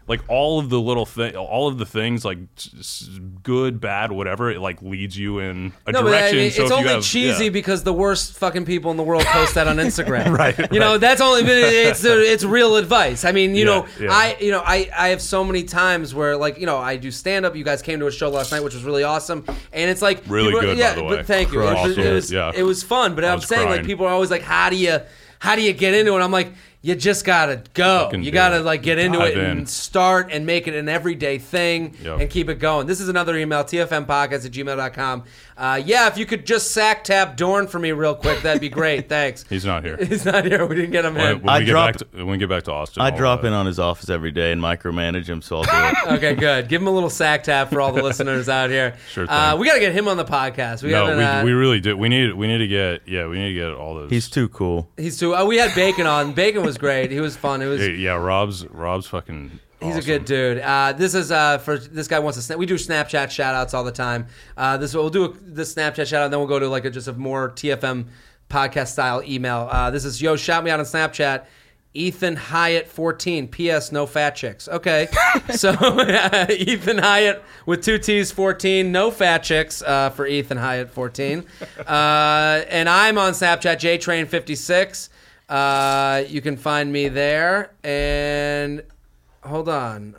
like all of the things, like good, bad, whatever, it like leads you in a direction. But I mean, so it's only cheesy because the worst fucking people in the world post that on Instagram. Right. You know, that's only it's real advice. I mean, you know, I have so many times where, like, you know, I do stand up. You guys came to a show last night, which was really awesome, and it's like really good. Yeah, by the way. but thank you. Awesome. It was fun. But I'm saying, like, people are always like, how do you get into it? I'm like, you just gotta go. You gotta like get into it and start and make it an everyday thing and keep it going. This is another email, tfmpodcast@gmail.com. If you could just sack tap Dorn for me real quick, that'd be great. Thanks. He's not here. He's not here. We didn't get him in. When we get back to Austin, I drop in on his office every day and micromanage him, so I'll do it. Okay, good. Give him a little sack tap for all the listeners out here. Sure thing. We gotta get him on the podcast. We really do. We need to get all those. He's too cool. We had Bacon on. Bacon was great. He was fun. It was Rob's fucking He's awesome. a good dude. This is for this guy wants to. We do Snapchat shout outs all the time. We'll do the Snapchat shout out, and then we'll go to like just a more TFM podcast style email. This is shout me out on Snapchat. Ethan Hyatt 14. P.S. No fat chicks. Okay, so Ethan Hyatt with 2 T's 14. No fat chicks for Ethan Hyatt 14. And I'm on Snapchat JTrain56. You can find me there. And hold on.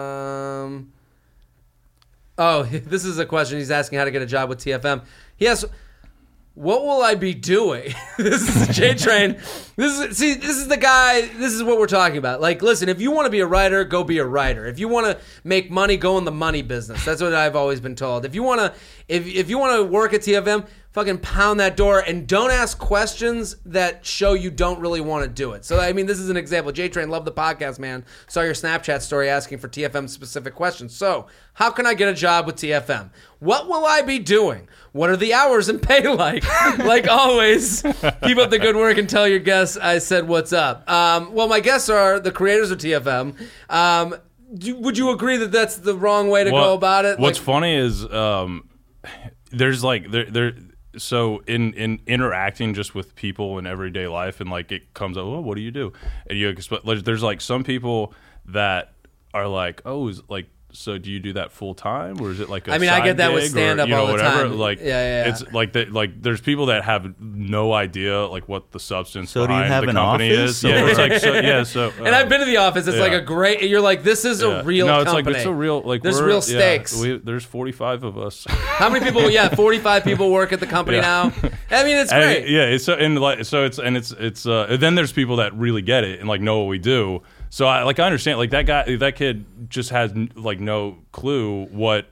This is a question. He's asking how to get a job with TFM. He asks, what will I be doing? This is J-Train. This is the guy. This is what we're talking about. Like, listen, if you want to be a writer, go be a writer. If you want to make money, go in the money business. That's what I've always been told. If you want to work at TFM, fucking pound that door and don't ask questions that show you don't really want to do it. So, I mean, this is an example. J-Train, love the podcast, man. Saw your Snapchat story asking for TFM specific questions. So, how can I get a job with TFM? What will I be doing? What are the hours and pay like? Like always, keep up the good work and tell your guests I said what's up. Well, my guests are the creators of TFM. Would you agree that that's the wrong way to go about it? What's funny is there's like so in interacting just with people in everyday life, and like it comes up, what do you do? And there's like some people that are like, so do you do that full time, or is it like a I get that with stand up all the time. Like, it's like that. Like, there's people that have no idea like what the substance behind the company is. Yeah, it's like and I've been to the office. It's like a great. You're like, this is a real company. Like it's a real there's real stakes. There's 45 of us. How many people? 45 people work at the company now. I mean, it's great. Then there's people that really get it and like know what we do. So I understand, like that kid just has like no clue what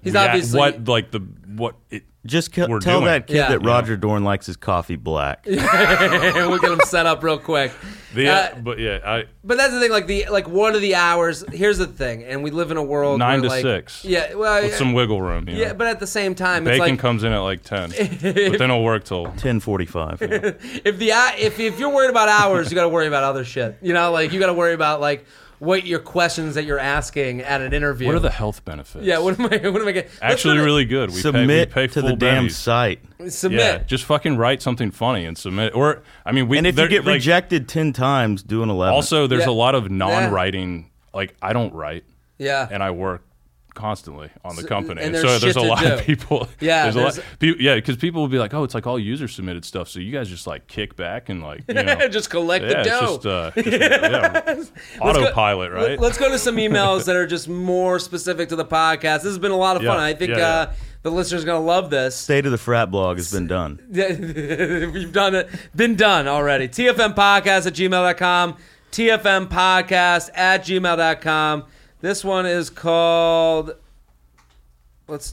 just tell doing. that kid that Roger Dorn likes his coffee black. We'll get him set up real quick. But that's the thing. Like what are the hours? Here's the thing, and we live in a world 9 where, to 6. Yeah, well, with some wiggle room. You know? But at the same time, Bacon it's like, comes in at like 10, but then he'll work till 10:45. If you're worried about hours, you got to worry about other shit. You know, like you got to worry about like what your questions that you're asking at an interview. What are the health benefits? Yeah, what am I getting? Actually, really good. Submit we pay to the damn site. Submit. Yeah, just fucking write something funny and submit. Or and if you get rejected 10 times, do an 11. Also, there's a lot of non-writing. Like I don't write. Yeah, and I work constantly on the company, and so there's a lot of people. Yeah, because people will be like, "Oh, it's like all user submitted stuff." So you guys just like kick back and like just collect the dough. It's just autopilot, right? Let's go to some emails that are just more specific to the podcast. This has been a lot of fun. I think the listeners are going to love this. State of the Frat blog has been done. We've done it. Been done already. TFMpodcast@gmail.com. TFMpodcast@gmail.com. This one is called, this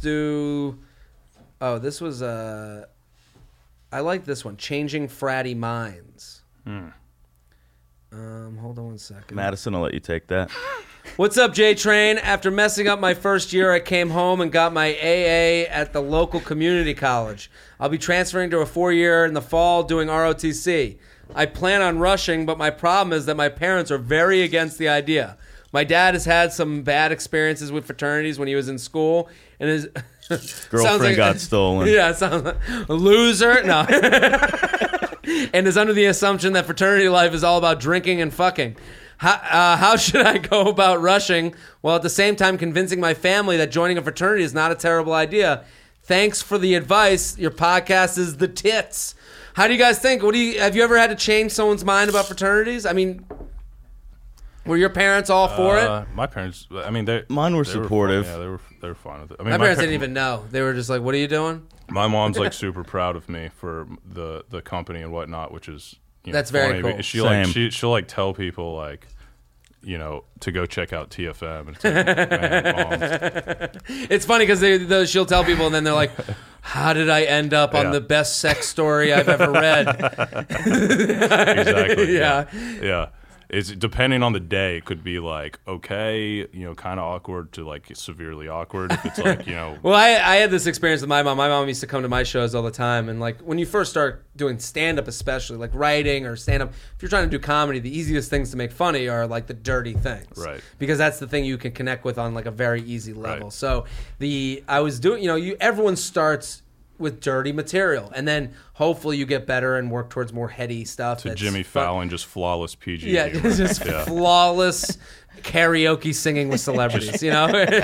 was, I like this one, Changing Fratty Minds. Hold on one second. Madison, I'll let you take that. What's up, J-Train? After messing up my first year, I came home and got my AA at the local community college. I'll be transferring to a 4-year in the fall doing ROTC. I plan on rushing, but my problem is that my parents are very against the idea. My dad has had some bad experiences with fraternities when he was in school, and his girlfriend got stolen. Yeah, sounds like a loser. No, and is under the assumption that fraternity life is all about drinking and fucking. How should I go about rushing while at the same time convincing my family that joining a fraternity is not a terrible idea? Thanks for the advice. Your podcast is the tits. How do you guys think? Have you ever had to change someone's mind about fraternities? I mean, were your parents all for it? My parents, I mean, mine were supportive. Yeah, they were fine with it. I mean, my parents didn't even know. They were just like, "What are you doing?" My mom's like super proud of me for the company and whatnot, which is that's funny. very cool. She'll like tell people like, to go check out TFM. And it's like, man, it's funny because she'll tell people and then they're like, how did I end up on the best sex story I've ever read? Exactly. Yeah. It's depending on the day. It could be like, okay, kind of awkward to like severely awkward. If it's like, Well, I had this experience with my mom. My mom used to come to my shows all the time. And like when you first start doing stand-up, especially like writing or stand-up, if you're trying to do comedy, the easiest things to make funny are like the dirty things. Right. Because that's the thing you can connect with on like a very easy level. Right. So I was doing, everyone starts with dirty material, and then hopefully you get better and work towards more heady stuff. To Jimmy Fallon, just flawless PG. Yeah, just flawless karaoke singing with celebrities. So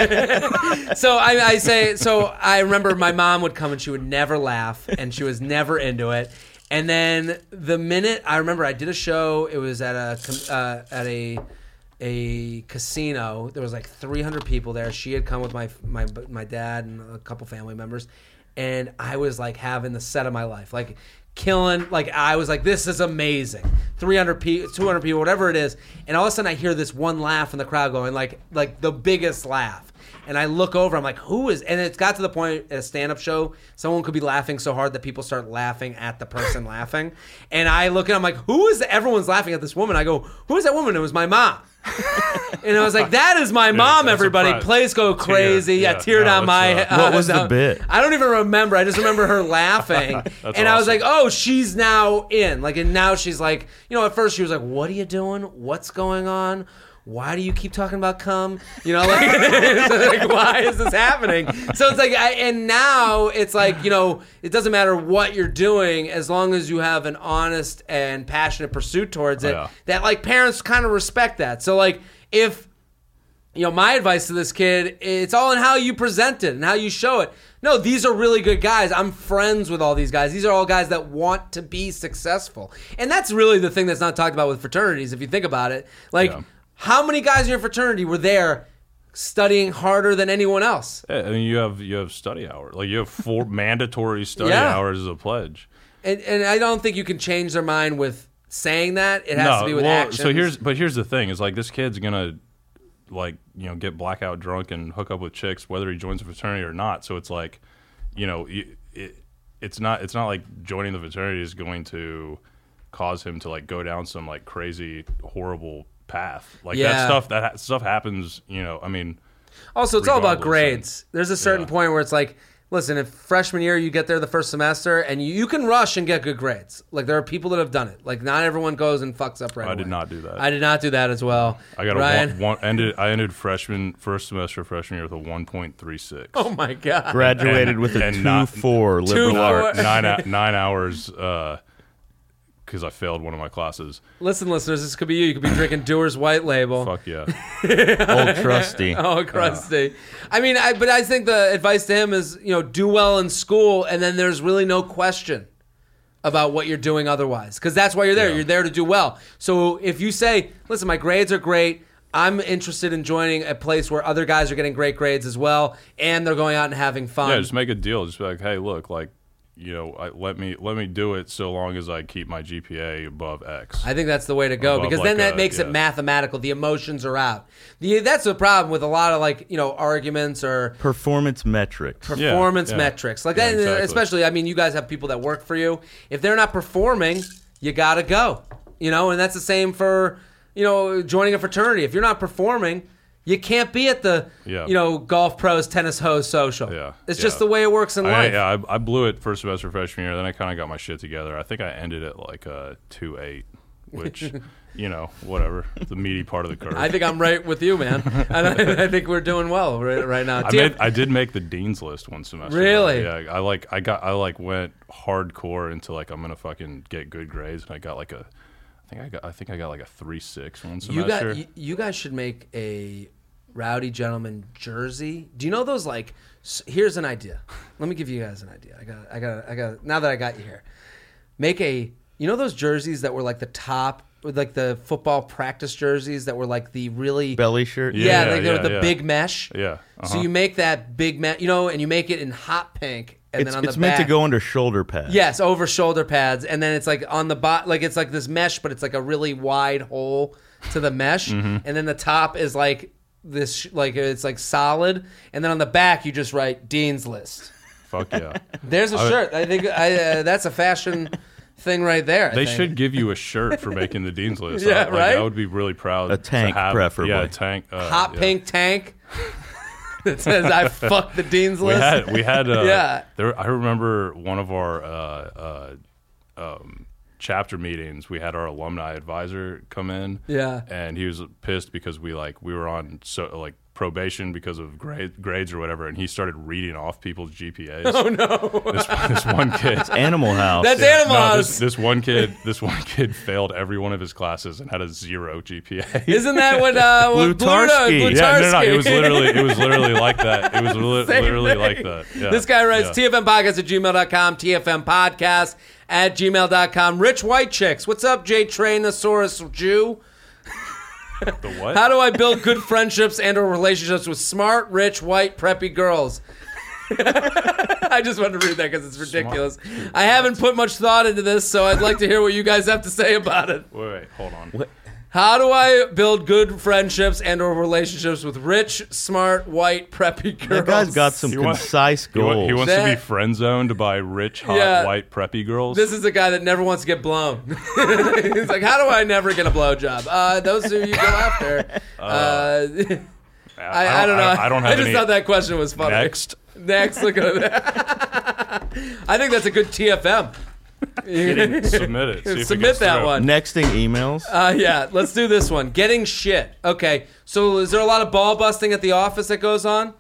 I remember my mom would come and she would never laugh, and she was never into it. And then the minute I remember, I did a show. It was at a casino. There was like 300 people there. She had come with my dad and a couple family members. And I was like having the set of my life, like killing. Like I was like, this is amazing. 300 people, 200 people, whatever it is. And all of a sudden I hear this one laugh in the crowd going like the biggest laugh. And I look over, I'm like, who is? And it got to the point at a stand-up show, someone could be laughing so hard that people start laughing at the person laughing. And I look and I'm like, who is? Everyone's laughing at this woman. I go, who is that woman? It was my mom. And I was like, that is my mom, everybody. Place go crazy. Tear down my... what was the bit? I don't even remember. I just remember her laughing. And awesome. I was like, oh, she's now in. Like, and now she's like, at first she was like, what are you doing? What's going on? Why do you keep talking about cum? Like, why is this happening? So it's like, and now it's like, it doesn't matter what you're doing as long as you have an honest and passionate pursuit towards it. That like parents kind of respect that. So like, if my advice to this kid, it's all in how you present it and how you show it. No, these are really good guys. I'm friends with all these guys. These are all guys that want to be successful, and that's really the thing that's not talked about with fraternities. If you think about it, like. Yeah. How many guys in your fraternity were there studying harder than anyone else? Yeah, I mean, you have study hours. Like you have 4 mandatory study hours as a pledge. And I don't think you can change their mind with saying that. It has to be with actions. So here's the thing: is like this kid's gonna get blackout drunk and hook up with chicks whether he joins a fraternity or not. So it's like, it's not like joining the fraternity is going to cause him to like go down some like crazy horrible path. Like that stuff happens, I mean. Also, it's all about grades. There's a certain point where it's like, listen, if freshman year you get there the first semester and you can rush and get good grades. Like there are people that have done it. Like not everyone goes and fucks up right away. I did not do that. I did not do that as well. I got I ended first semester freshman year with a 1.36. Oh my god. Graduated with a 2.4 liberal arts. 9 hours because I failed one of my classes. Listen, listeners, this could be you. You could be drinking Dewar's White Label. Fuck yeah. Old Crusty. Oh, Crusty. I mean, but I think the advice to him is, do well in school, and then there's really no question about what you're doing otherwise. Because that's why you're there. Yeah. You're there to do well. So if you say, listen, my grades are great, I'm interested in joining a place where other guys are getting great grades as well, and they're going out and having fun. Yeah, just make a deal. Just be like, hey, look, like, let me do it so long as I keep my GPA above X. I think that's the way to go because then that makes it mathematical. The emotions are out. That's the problem with a lot of arguments or performance metrics. Metrics like that, exactly. Especially. I mean, you guys have people that work for you. If they're not performing, you gotta go. And that's the same for joining a fraternity. If you're not performing, you can't be at the, Golf Pros Tennis Hose Social. Yeah, it's just the way it works in life. I blew it first semester freshman year. Then I kind of got my shit together. I think I ended at like a 2.8, which, whatever. The meaty part of the curve. I think I'm right with you, man. I think we're doing well right now. I did make the dean's list one semester. Really? Yeah. I went hardcore into like I'm gonna fucking get good grades, and I got like I think I got like a 3.6 one semester. You guys should make a Rowdy Gentleman jersey. Do you know those like? Here's an idea. Let me give you guys an idea. I got. Now that I got you here, make a. You know those jerseys that were like the top, like the football practice jerseys that were like the really belly shirt. Yeah, like they were the big mesh. Yeah. So you make that big mesh, and you make it in hot pink. And then on it's the meant back, to go under shoulder pads. Yes, over shoulder pads, and then it's like on the bot, like it's like this mesh, but it's like a really wide hole to the mesh, and then the top is like this, like it's like solid, and then on the back you just write Dean's List. Fuck yeah! There's a shirt. I think that's a fashion thing right there. They should give you a shirt for making the Dean's List. Yeah, right. I would be really proud. A tank, to have, preferably. Yeah, a tank. Hot pink tank. That says I fucked the Dean's List. We had yeah. I remember one of our chapter meetings. We had our alumni advisor come in. Yeah, and he was pissed because we were on probation because of grades or whatever, and he started reading off people's GPAs. Oh no! This one kid. It's Animal House. That's Animal House. This one kid failed every one of his classes and had a 0 GPA. Isn't that what Blutarsky? Yeah, no, it was literally like that. It was literally like that. Yeah. This guy writes tfmpodcast@gmail.com, tfmpodcast@gmail.com. Rich White Chicks, what's up, J Trainosaurus Jew? The what? How do I build good friendships and or relationships with smart, rich, white, preppy girls? I just wanted to read that because it's ridiculous. I haven't put much thought into this, so I'd like to hear what you guys have to say about it. Wait, hold on. What? How do I build good friendships and or relationships with rich, smart, white, preppy girls? That guy's got some concise goals. He wants to be friend zoned by rich, hot, white, preppy girls. This is a guy that never wants to get blown. He's like, how do I never get a blowjob? Those who you go after. I don't know. I don't have I just any. thought that question was funny. Next, look at that. I think that's a good TFM. Submit it. Submit that one. Nexting emails. Yeah, let's do this one. Getting shit. Okay, so is there a lot of ball busting at the office that goes on?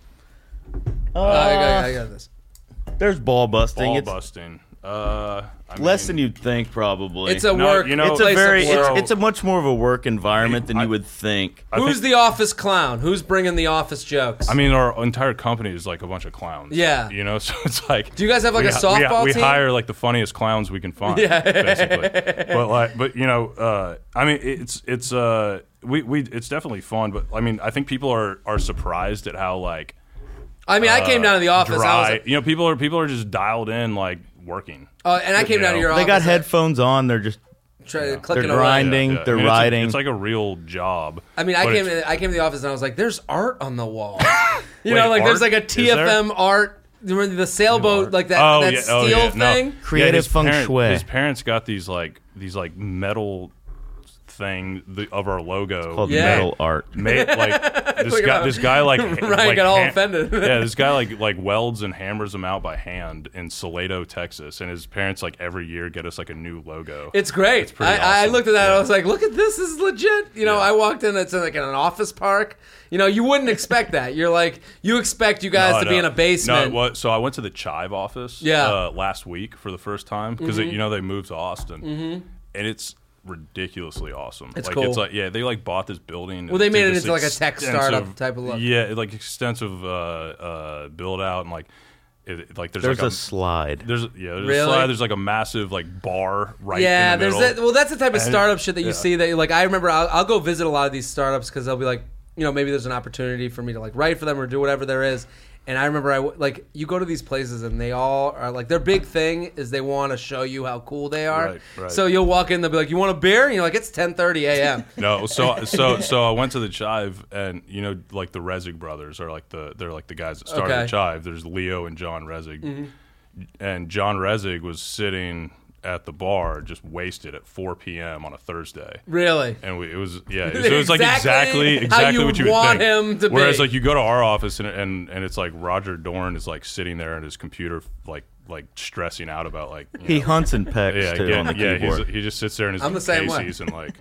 I got this. There's ball busting. Busting. Less than you'd think, probably. It's a work. It's a much more of a work environment than you would think. Who's the office clown? Who's bringing the office jokes? I mean, our entire company is like a bunch of clowns. Yeah. So it's like. Do you guys have like a softball team? We hire like the funniest clowns we can find. Yeah. Basically. I mean, it's definitely fun, but I mean, I think people are surprised at how like. I mean, I came down to the office. Dry. I was like, people are just dialed in like working. And I came down to your office. They got headphones on. They're just clicking they're grinding. away. They're writing. It's like a real job. I mean, I came to the office and I was like, "There's art on the wall." Wait, there's like a TFM art. The sailboat, like that steel thing. No. Creative feng shui. His parents got these metal thing of our logo called metal art. Made like this guy Ryan got all offended. Yeah, this guy like welds and hammers them out by hand in Salado, Texas, and his parents like every year get us like a new logo. It's great. It's pretty awesome. I looked at that and I was like, look at this is legit. I walked in, it's like in an office park. You wouldn't expect that. You're like, you expect you guys to be in a basement. No, so I went to the Chive office last week for the first time because they moved to Austin, and it's ridiculously awesome. It's cool. It's like they like bought this building. Well, they made it into like a tech startup type of look. Yeah, like extensive build out and like there's a slide. There's a slide. There's like a massive like bar right. Yeah, in the middle. Well, that's the type of startup shit that you see that like. I remember I'll go visit a lot of these startups because they'll be like, maybe there's an opportunity for me to like write for them or do whatever there is. And I remember you go to these places and they all are like, their big thing is they want to show you how cool they are. Right. So you'll walk in, they'll be like, you want a beer? And you're like, it's 10:30 a.m. No, so I went to the Chive and like the Resig brothers are like they're like the guys that started the Chive. There's Leo and John Resig, and John Resig was sitting at the bar just wasted at 4 p.m. on a Thursday. Really? And it was like exactly how you what you want would think. Him to Whereas be. like you go to our office and it's like Roger Dorn is like sitting there at his computer like stressing out about like he hunts and pecks too on the keyboard. He just sits there in his Casey's and like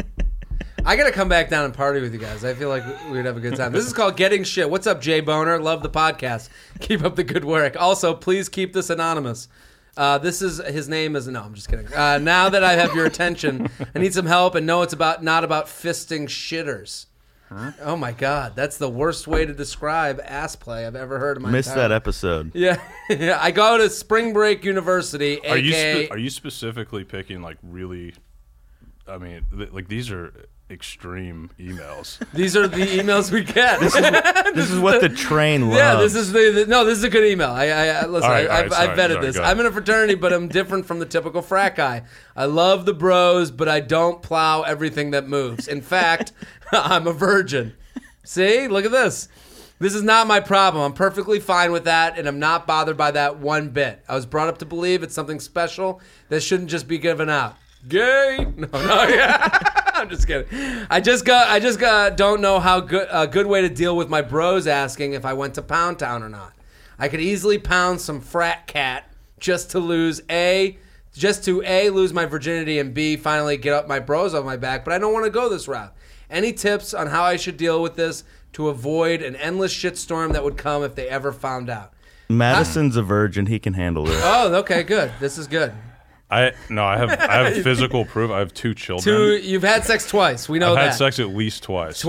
I gotta come back down and party with you guys. I feel like we'd have a good time. This is called Getting Shit. What's up, Jay Boner? Love the podcast. Keep up the good work. Also, please keep this anonymous. His name is, no, I'm just kidding. Now that I have your attention, I need some help and know it's not about fisting shitters. Huh? Oh my God, that's the worst way to describe ass play I've ever heard in my Missed entire that episode. Yeah. I go to Spring Break University, Are you specifically picking like really, I mean, like these are extreme emails. These are the emails we get. This is what the train loves. Yeah, this is this is a good email. Listen, I've vetted this. I'm in a fraternity, but I'm different from the typical frat guy. I love the bros, but I don't plow everything that moves. In fact, I'm a virgin. See, look at this. This is not my problem. I'm perfectly fine with that, and I'm not bothered by that one bit. I was brought up to believe it's something special that shouldn't just be given out. Gay? No, yeah. I'm just kidding. I just don't know how a good way to deal with my bros asking if I went to Pound Town or not. I could easily pound some frat cat just to lose lose my virginity, and B, finally get up my bros off my back, but I don't want to go this route. Any tips on how I should deal with this to avoid an endless shitstorm that would come if they ever found out? Madison's a virgin. He can handle this. Oh, okay, good. This is good. I have physical proof. I have 2 children. You've had sex twice. We know that. I've had sex at least twice.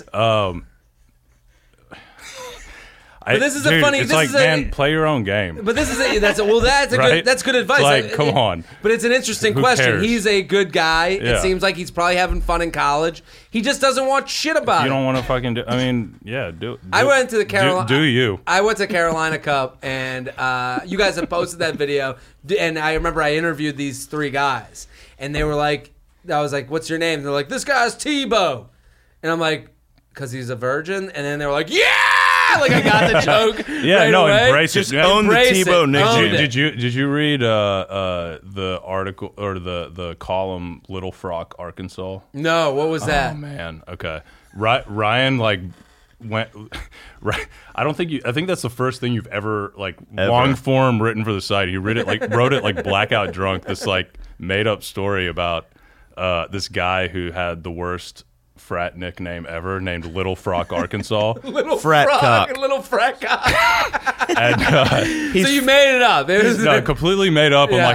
But this is a funny. It's like, man, play your own game. But this is that's right? good advice. It's like, come on. But it's an interesting question. Cares? He's a good guy. Yeah. It seems like he's probably having fun in college. He just doesn't want shit about it. You don't want to fucking do. I mean, yeah, do. I went to the Carolina. Do you? I went to Carolina Cup, and you guys have posted that video. And I remember I interviewed these 3 guys, and they were like, I was like, "What's your name?" And they're like, "This guy's Tebow," and I'm like, "Cause he's a virgin." And then they were like, "Yeah." Like I got the joke. Yeah, right no, away. embrace it. Just own the Tebow nickname. Did you read the article or the column Little Frock, Arkansas? No, what was that? Oh man, okay. Ryan like went. Right, I think that's the first thing you've ever long form written for the site. He wrote it like blackout drunk. This like made up story about this guy who had the worst frat nickname ever, named Little Frock, Arkansas. Little frat cock. Little frat cock. And, so you made it up. It was completely made up. Yeah.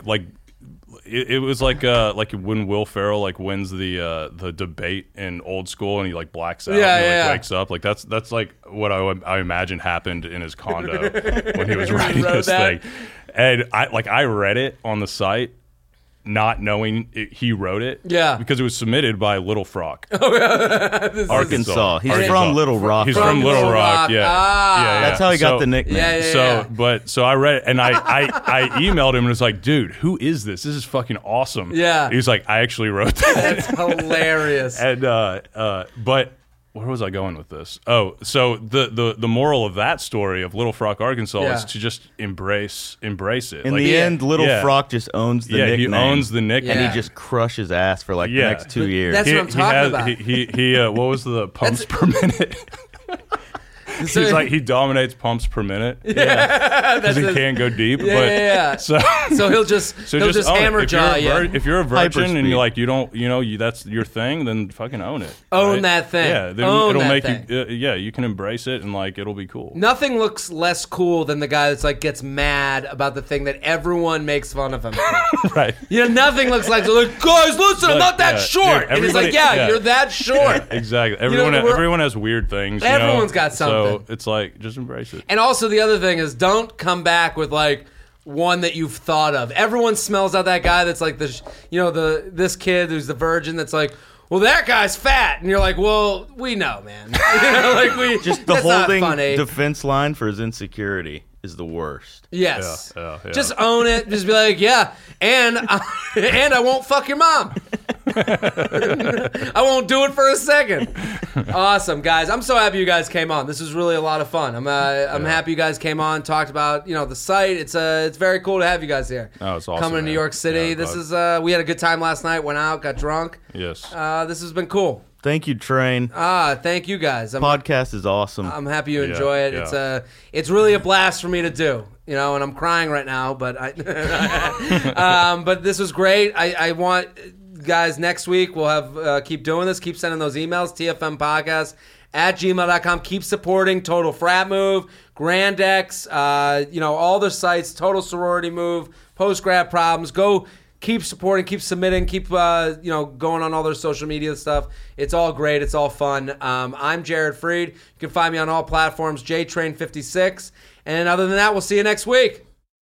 It was like when Will Ferrell wins the debate in Old School and he blacks out and wakes up. That's like what I imagine happened in his condo when he was writing this thing. And I read it on the site, not knowing he wrote it. Yeah. Because it was submitted by Little Frock. Arkansas. He's from Little Rock. He's from Little Rock, yeah. Yeah. That's how he got the nickname. So I read it, and I emailed him, and it's like, dude, who is this? This is fucking awesome. Yeah. He's like, I actually wrote that. That's hilarious. And, but where was I going with this? Oh, so the moral of that story of Little Frock, Arkansas is to just embrace it. In the end, Little Frock just owns the nickname. He owns the nickname. And he just crushes ass for the next 2 years. That's what I'm talking about. He what was the pumps per minute? He's he dominates pumps per minute. Yeah, because he can't go deep. So he'll just hammer jaw you. If you're a virgin and you don't, that's your thing, then fucking own it. Own that thing. Yeah, it'll make you. You can embrace it and it'll be cool. Nothing looks less cool than the guy that's gets mad about the thing that everyone makes fun of him for. Right. Nothing looks like guys, listen, I'm not that short. Dude, and it's you're that short. Exactly. Everyone has weird things. Everyone's got something. So it's just embrace it. And also the other thing is, don't come back with one that you've thought of. Everyone smells out that guy that's this kid who's the virgin that's well, that guy's fat, and you're like, well, we know, man. Just the holding defense line for his insecurity is the worst. Yes. Yeah. Just own it. Just be like, yeah, and I won't fuck your mom. I won't do it for a second. Awesome, guys. I'm so happy you guys came on. This was really a lot of fun. I'm happy you guys came on, talked about the site. It's very cool to have you guys here. Oh, it's awesome. Coming to New York City. This is we had a good time last night. Went out, got drunk. Yes. This has been cool. Thank you, Train. Thank you guys. Podcast is awesome. I'm happy you enjoy it. Yeah. It's really a blast for me to do. And I'm crying right now, but but this was great. I want guys, next week we'll have keep doing this. Keep sending those emails. TFMpodcast@gmail.com. Keep supporting Total Frat Move. Grand X, all their sites, Total Sorority Move, Post-Grad Problems. Go keep supporting, keep submitting, keep going on all their social media stuff. It's all great. It's all fun. I'm Jared Freed. You can find me on all platforms, JTrain56. And other than that, we'll see you next week.